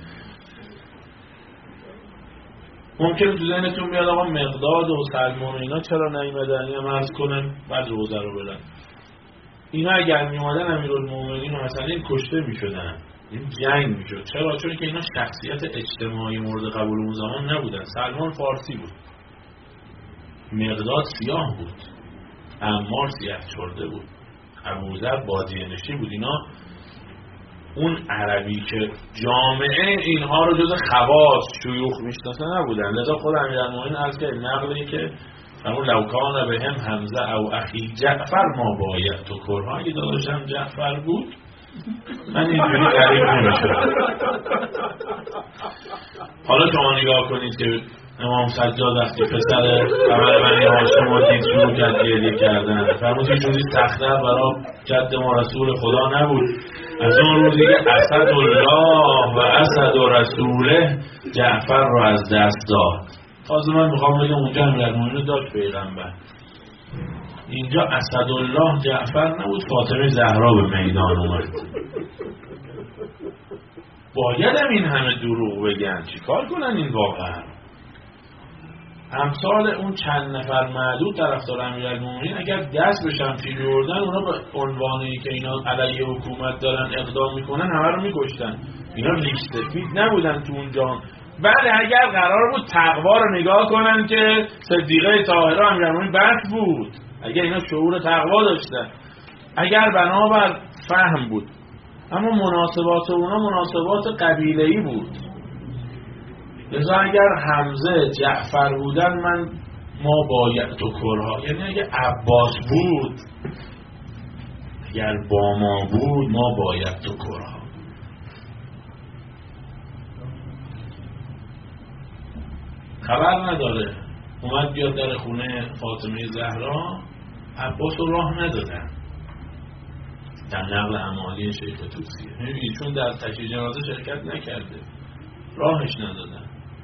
Speaker 1: ممکنه تو ذهنتون بیاد آقا مقداد و سلمان و اینا چرا نیومدن؟ اینا مرز کنن بعد روزه رو بدن. اینا اگر میومدن امیرالمومنین و حسنین کشته میشدن. این جنگ میشد. چرا؟ چون که اینا شخصیت اجتماعی مورد قبول اون زمان نبودن. سلمان فارسی بود، مقداد سیاه بود، عمار سیاه چرده بود، ابوذر بادیه نشین بود. اینا اون عربی که جامعه اینها رو جز خواص شیوخ میشناسه نبودن. لذا خود امیرالمومنین عرض کرد نقلی که همون لوکان به هم حمزه او اخی جعفر ما باید تو کرها، اگه داداشم جعفر بود من اینجوری قریب نمیشد. حالا شما نگاه کنید که امام سجاد وقتی پسر قمر بنی هاشم و دید شروع کرد گریه کردن، فرمود هیچ روزی سخت‌تر برای جد ما رسول خدا نبود از اون روزی که اسدالله و اسد و رسوله جعفر رو از دست داد. تازه من میخوام بگم اونجا امیرالمومنین داشت پیغمبر، اینجا اسدالله جعفر نبود، فاطمه زهرا به میدان اومد. باید هم این همه دروغ بگن؟ چی کار کنن این واقعا؟ امثال اون چند نفر معدود طرفدار امیرالمومنین اگر دست به شمشیر می‌بردن، اونا به عنوانی که اینا علیه حکومت دارن اقدام میکنن همه رو میکشتن. اینا ریش سفید نبودن تو اونجا. بله اگر قرار بود تقوا رو نگاه کنن که صدیقه طاهره امیرالمومنین بس بود، اگر اینا شعور تقوا داشتن، اگر بنابر فهم بود. اما مناسبات اونا مناسبات قبیله‌ای بود. لذا اگر حمزه جعفر بودن من ما باید تو کرها، یعنی اگر عباس بود، اگر با ما بود ما باید تو کرها. خبر نداره اومد بیاد در خونه فاطمه زهرا، عباس رو راه ندادن. در نقل امالی شیخ طوسیه چون در تشییع جنازه شرکت نکرده، راهش ندادن.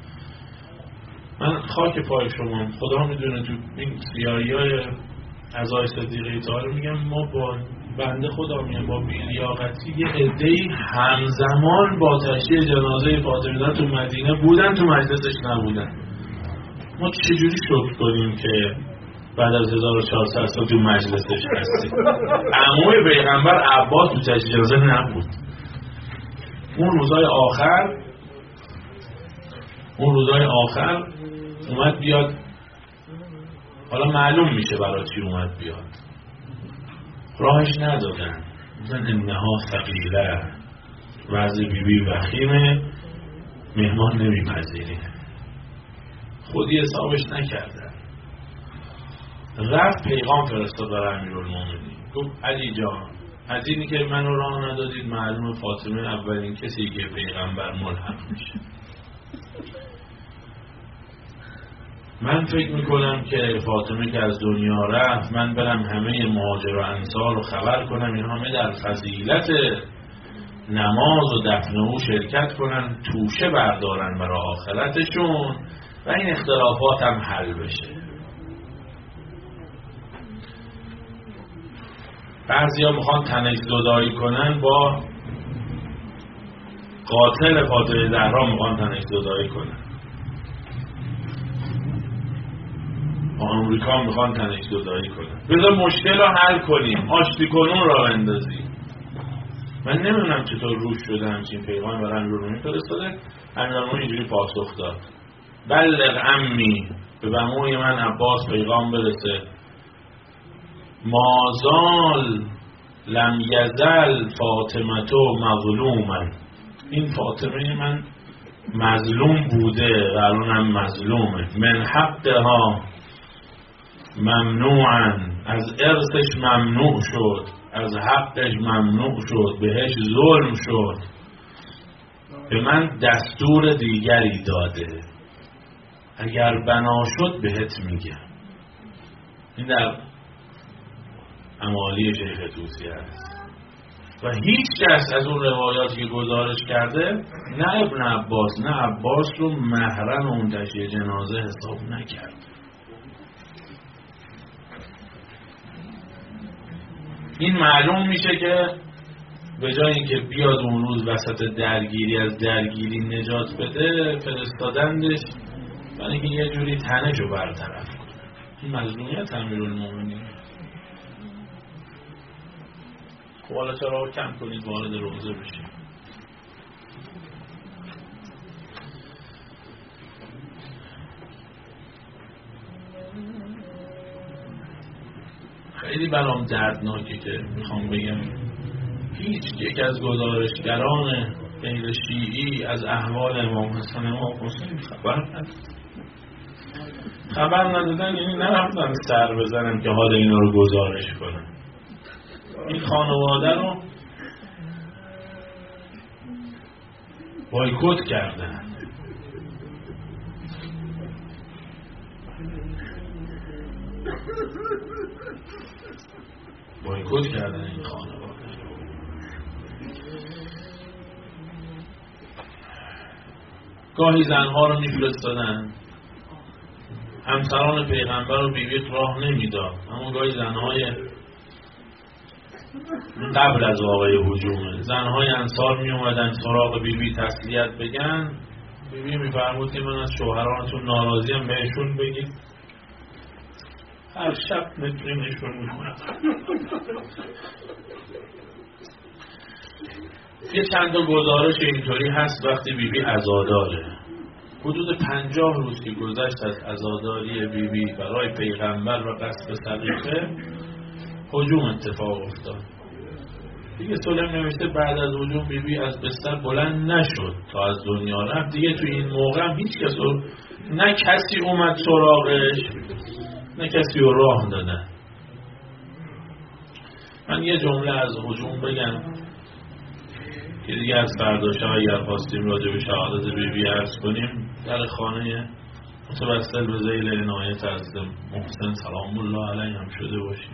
Speaker 1: من خاک پای شما، خدا میدونه تو این سیاهی‌های عزای صدیقه طاهره میگم ما با بنده خدا میگم با بی‌لیاقتی یه عده‌ای همزمان با تشییع جنازه فاطمه زهرا تو مدینه بودن، تو مجلسش نبودن. ما چجوری شکر کنیم که بعد از 1400 سال تو مجلسش هستیم؟ عموی پیغمبر عباس تو تشییع جنازه نبود. اون روزای آخر اومد بیاد، حالا معلوم میشه برای چی اومد بیاد، راهش ندادن. مثلا انها ثقیله وضع بیبی وخیمه، مهمان نمیپذیریم. خودی حسابش نکردن. رفت پیغام فرستاد برای امیرالمومنین، گفت علی جان، از اینی که منو راه ندادید معلوم فاطمه اولین کسی که پیغمبر ملحق میشه. من فکر میکنم که فاطمه که از دنیا رفت، من برم همه مهاجر و انصار رو خبر کنم این همه در فضیلت نماز و دفن او شرکت کنن، توشه بردارن برای آخرتشون و این اختلافات هم حل بشه. بعضی ها میخوان تنک زدایی کنن با قاتل فاطمه زهرا، میخوان تنک زدایی کنن. آمریکا میخوان تنک زدایی کنن. بذار مشکل رو حل کنیم، آشتی کنون را اندازیم. من نمیدونم چطور روش شده همچین پیغام برای امیرالمومنین فرستاده. امیرالمومنین اینجوری پاسخ داد: بلغ عمی، به عموی من عباس پیغام برسه، مازال لم یزل فاطمتو مظلوما، این فاطمه من مظلوم بوده و الانم مظلومه، من حقها ممنوعا، از ارثش ممنوع شد، از حقش ممنوع شد، بهش ظلم شد، به من دستور دیگری داده، اگر بنا شد بهت میگم. این در امالی شیخ طوسی هست و هیچ کس از اون روایاتی که گزارش کرده نه ابن عباس نه عباس رو محرم اون تشییع جنازه حساب نکرد. این معلوم میشه که به جای اینکه بیاد اون روز وسط درگیری از درگیری نجات بده، فرستادندش برای اینکه یه جوری تنشو برطرف کنه. این مظلومیت امیرالمومنین. خب حالا چرا کم کنید وارد روزه بشید. خیلی برام دردناکه که میخوام بگم هیچ یک از گزارشگران غیر شیعی از احوال امام حسن امام حسین خبر ندادن، یعنی نرفتن سر بزنن که حال اینا رو گزارش کنن. این خانواده رو بایکوت کردن. بایکوت کردن این خانواده. گاهی زنها رو میفرستادن، همسران پیغمبر رو بیبی راه نمیداد، اما گاهی زنهای قبل از واقعه هجومه، زنهای انصار می اومدن سراغ بیبی تسلیت بگن، بیبی میفرمود که من از شوهرانتون ناراضیم، بهشون بگید هر شب نشون میکنم. یه چند تا گزارش اینطوری هست وقتی بیبی عزاداره، حدود 50 روز که گذشت از عزاداری بیبی برای پیغمبر و قصد سقیفه، هجوم اتفاق افتاد. دیگه سلم نوشته بعد از هجوم بیبی از بستر بلند نشد تا از دنیا رفت. دیگه تو این موقع هم هیچ کس نه کسی اومد سراغش نه کسی رو راه دادن. من یه جمله از هجوم بگم که دیگه از فرداشه اگر خواستیم راجع به شهادت بیبی عرض کنیم، در خانه متوسل به ذیل عنایت از محسن سلام الله علیه هم شده باشیم.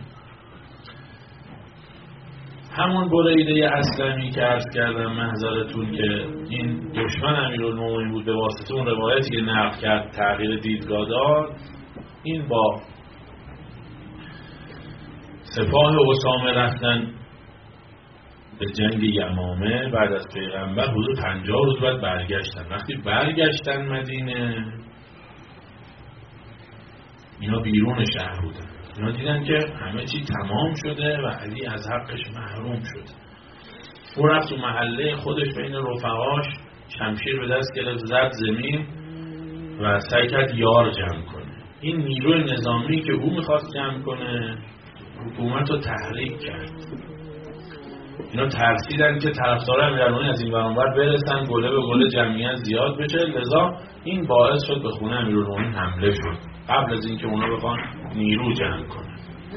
Speaker 1: همون بریده اسلمی که عرض کردم محضرتون که این دشمن امیرالمومنین بود، به واسطه اون روایتی که نقل کرد تغییر دیدگاه داد، این با سپاه اسامه رفتن به جنگ یمامه بعد از پیغمبر، حدود 50 روز بعد برگشتن. وقتی برگشتن مدینه، اینا بیرون شهر بودن، اینا دیدن که همه چی تمام شده و علی از حقش محروم شده. او رفت تو محله خودش بین رفقاش شمشیر به دست گرفت، زد زمین و سعی کرد یار جمع کنه. این نیروی نظامی که او میخواست جمع کنه حکومت رو تحریک کرد. اینا ترسیدن که طرفدار امیرالمومنین از این ور اون ور برسن، گله به گله جمعیت زیاد بشه، لذا این باعث شد به خونه امیرالمومنین حمله شد قبل از اینکه اونا بخوان نیرو جمع کنن.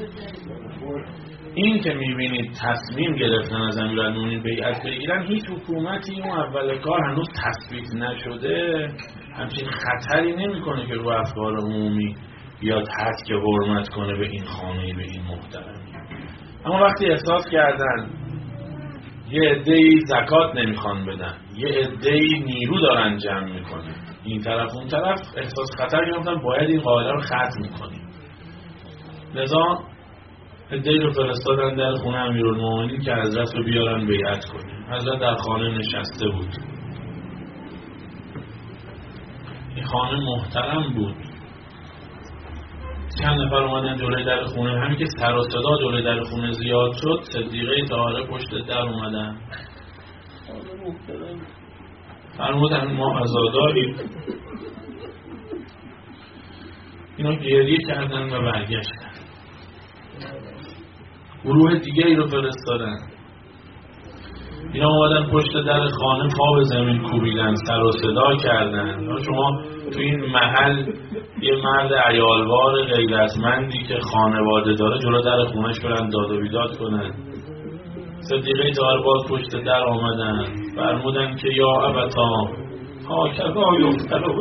Speaker 1: این که میبینید تصمیم گرفتن از امیرالمومنین بیعت بگیرن، هیچ حکومتی اون اول کار هنوز تثبیت نشده همچین خطری نمیکنه که رو افکار عمومی یا حد که حرمت کنه به این خانه، به این محترمی. اما وقتی احساس کردن یه عده‌ای زکات نمیخوان بدن، یه عده‌ای نیرو دارن جمع میکنن، این طرف اون طرف، احساس خطر گرفتن باید این قاعده رو ختم کنیم. لذا عده‌ای رو فرستادن در خونه امیرالمومنین که حضرت رو بیارن بیعت کنیم. حضرت در خانه نشسته بود. این خانه محترم بود. چند نفر اومدن جلوی در خونه، همین که سر و صدا جلوی در خونه زیاد شد، صدیقه طاهره پشت در اومدن. فرمودن ما عزاداریم. اینا گریه کردن و برگشتن. گروه دیگه ای رو فرستادن. اینا اومدن پشت در خانه پا به زمین کوبیدن، سر و صدا کردن. شما تو این محل یه مرد عیالوار غیرتمندی که خانواده داره جلو در خونش برن داد و بیداد کنن. صدیقه طاهره باز پشت در آمدن، فرمودن که یا ابتا هاکذا یفتر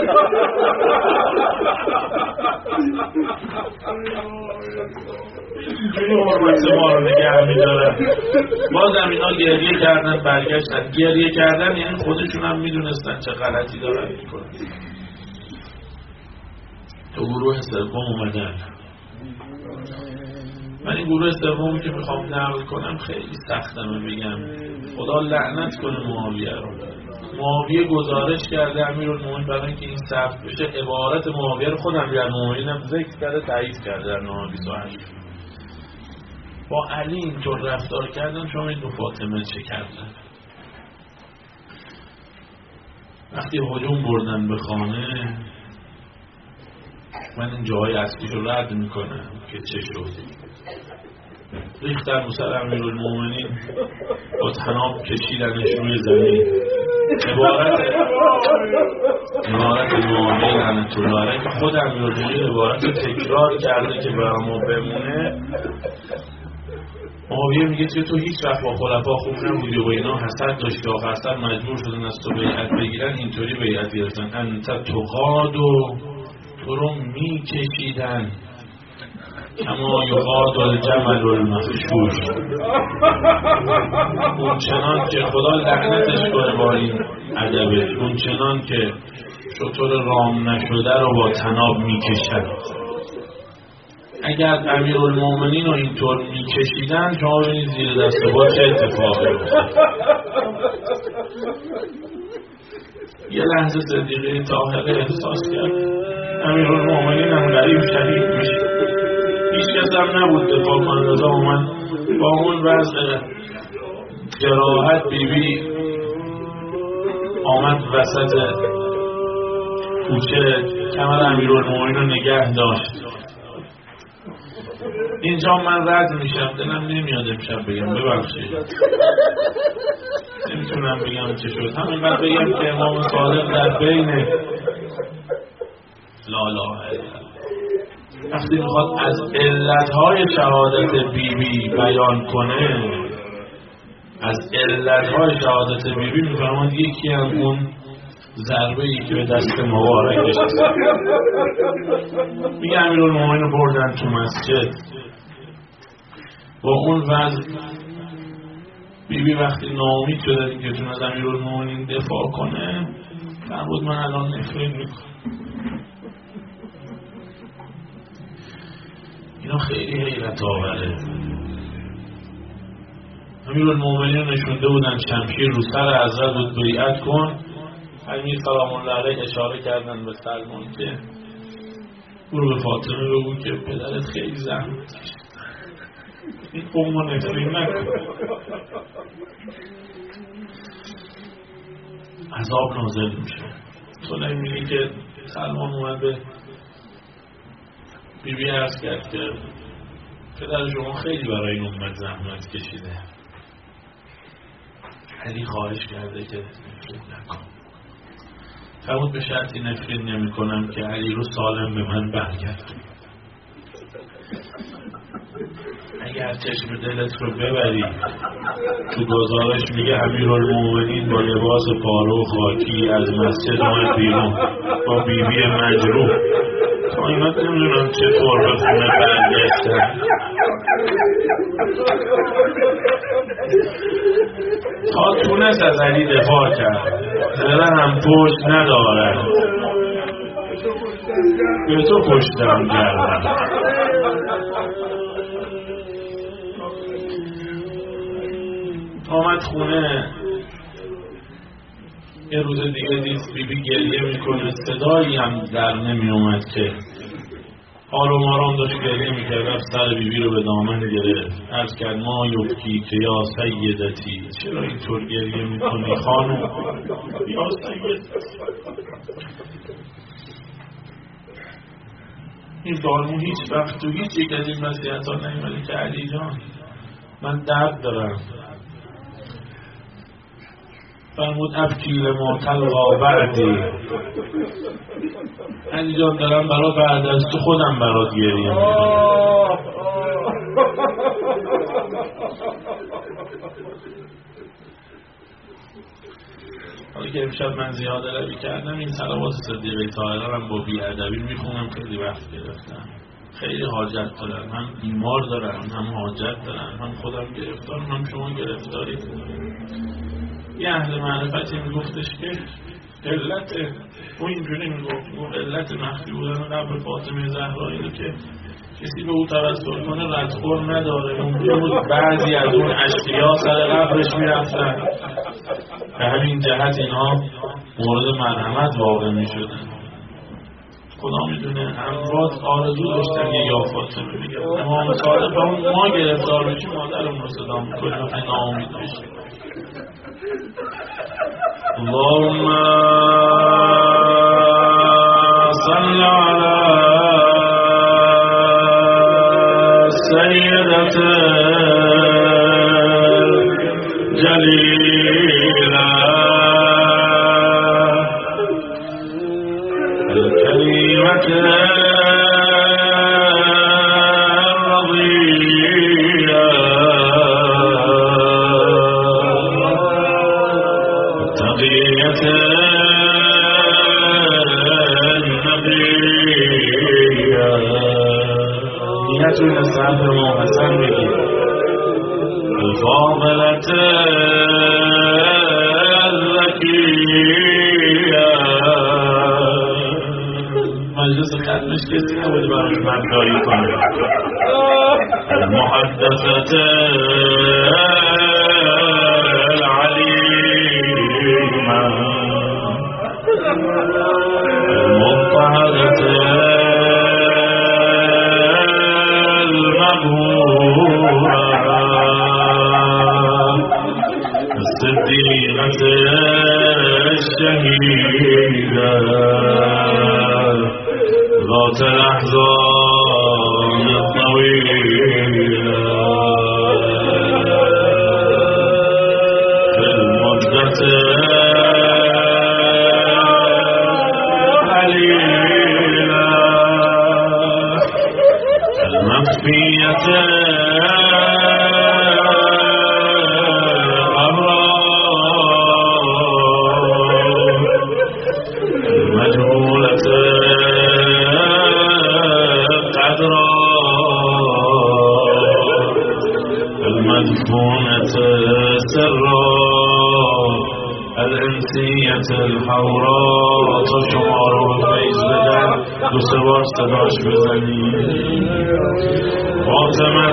Speaker 1: اینجوری حرمت ما رو نگه می‌دارن. باز هم اینا گریه کردن برگشتن. گریه کردن یعنی خودشون هم میدونستن چه غلطی دارن میکنن. تو گروه سوم اومدن. من این گروه سومی که میخوام نقل کنم خیلی سختمه بگم. خدا لعنت کنه معاویه رو. معاویه گزارش کرده امیرالمومنین برای اینکه این ثبت بشه عبارت معاویه رو خود امیرالمومنین هم ذکر کرده، تایید کرده در نامه 28. با علی اینطور رفتار کردن، شما این دو فاطمه چه کردن؟ وقتی هجوم بردن به خانه، من این جاهای اصلی رو رد میکنم که چه شد. ریختن رو سر امیرالمومنین، با طناب کشیدنش روی زمین. عبارت معاویه لعنت الله علیه که خود امیرالمومنین عبارت رو تکرار کرده که برای ما بمونه. معاویه میگه که تو هیچ وقت با خلفا خوب نبودی و اینا حسد داشتی، آخر سر مجبور شدن از تو بیعت بگیرن، اینطوری بیعت گرفتن. انت تقاد و تو رو میکشیدن کما یقاد الجمل المخشوش. اون چنان که خدا لعنتش کنه با این ادبش، اون چنان که شطور رام نشده رو با طناب میکشن. اگر امیرالمومنین رو اینطور میکشیدن، شما ببینید زیر دست با چه اتفاقی افتاد. یه لحظه صدیقه طاهره احساس کرد امیرالمومنین هم غریب شهید میشه. هیچ کس هم نبود دفاع کنه. رضا اومد با اون وضع جراحت بیبی آمد وسط کوچه، کمر امیرالمومنین رو نگه داشت. اینجا من رد میشم، دلم نمیاد امشب بگم ببخشید، نمیتونم بگم چه شد. همینقدر بگم که امام صادق در بین لا اله الا الله وقتی میخواد از علتهای شهادت بیبی بیان کنه، از علتهای شهادت بیبی میفرماید یکی هم اون ضربه‌ای که به دست مبارکش میگه امیرالمومنین رو بردن تو مسجد. با اون وضع بیبی وقتی ناامید شدن که تون از امیرالمومنین دفاع کنه، فرمود من الان نفرین میکنم. اینا خیلی حیرت آوره. امیرالمومنین رو نشونده بودن شمشیر رو سر حضرت بود، بیعت کن. امیر سلام الله علیه اشاره کردن به سلمان که برو به فاطمه بگو که پدرت خیلی زحمت کشید، این قوم رو نفرین نکن. عذاب نازل میشه. تو نمیگی که سلمان اومد به بیبی عرض کرد که پدر شما خیلی برای این امت زحمت کشیده، علی خواهش کرده که نکن. فرمود به شرطی نفرین نمی کنم که علی رو سالم به من برگرد. اگر چشم دلت رو ببری، تو گزارش میگه امیرالمومنین با لباس پاره و خاکی از مسجد اومد بیرون با بیبی مجروح. قیمت نمیدونم چطور به خونه برگشتن. تا تونست از علی دفاع کرد، زره هم پشت ندارد، به تو پشتم کردم. آمد خونه، یه روز دیگه دید بیبی گریه میکنه، صدایی هم در نمی اومد که آرام آرام داشت گریه میکرد. رفت سر بیبی رو به دامن گرفت، عرض کرد ما یبکی که یا سیدتی، چرا اینطور گریه میکنی خانم؟ یا سیدتی. این بانو هیچ وقت تو هیچ یک از این نصیحت‌ها نمی‌آمده که علی جان من درد دارم. فرمود ابکی لما تلقا بعدی، علی جان دارم برای بعد از تو خودم برات گریه میکنم. حالا که امشب من زیاده روی کردم، این صلوات صدیقه طاهره هم با بی‌ادبی میخونم، خیلی وقت گرفتم. خیلی حاجت دارم، هم بیمار دارم، هم حاجت دارم، هم خودم گرفتارم، هم شما گرفتاری. یه اهل معرفتی میگفتش که علت او اینجوری میگفت علت مخفی بودن قبر فاطمه زهرا اینه که کسی به او توسل کنه ردخور نداره. ممکن بود بعضی از اون اشقیا سر قبرش میرفتن، به همین جهت اینا مورد مرحمت واقع میشدن. خدا میدونه اموات آرزو داشتن یه یا فاطمه میگه امام صادق همون ما گرفتار بشیم مادرمون رو صدا میکنیم و ناامید بشیم. اللهم صل علی سیدت جلیلہ الکریمت نیتون صبر ما حسن بگید الفاضلت الذکیه. مجلس ختمش کسی نبود براش مدعایی کنه. المحدثت العلیمه المضطهدت الصديقة الشهيدة ذات الأحزان الطويلة في المدة القليلة المخفية المدفونة سرا الانسية الحوراء. تا شما رو فیض بدن دو سه بار صداش بزنید. فاطمه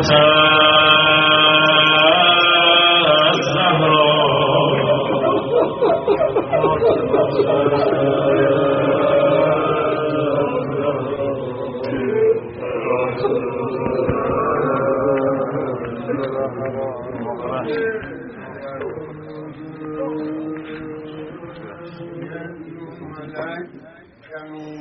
Speaker 1: الزهرا
Speaker 2: Thank you.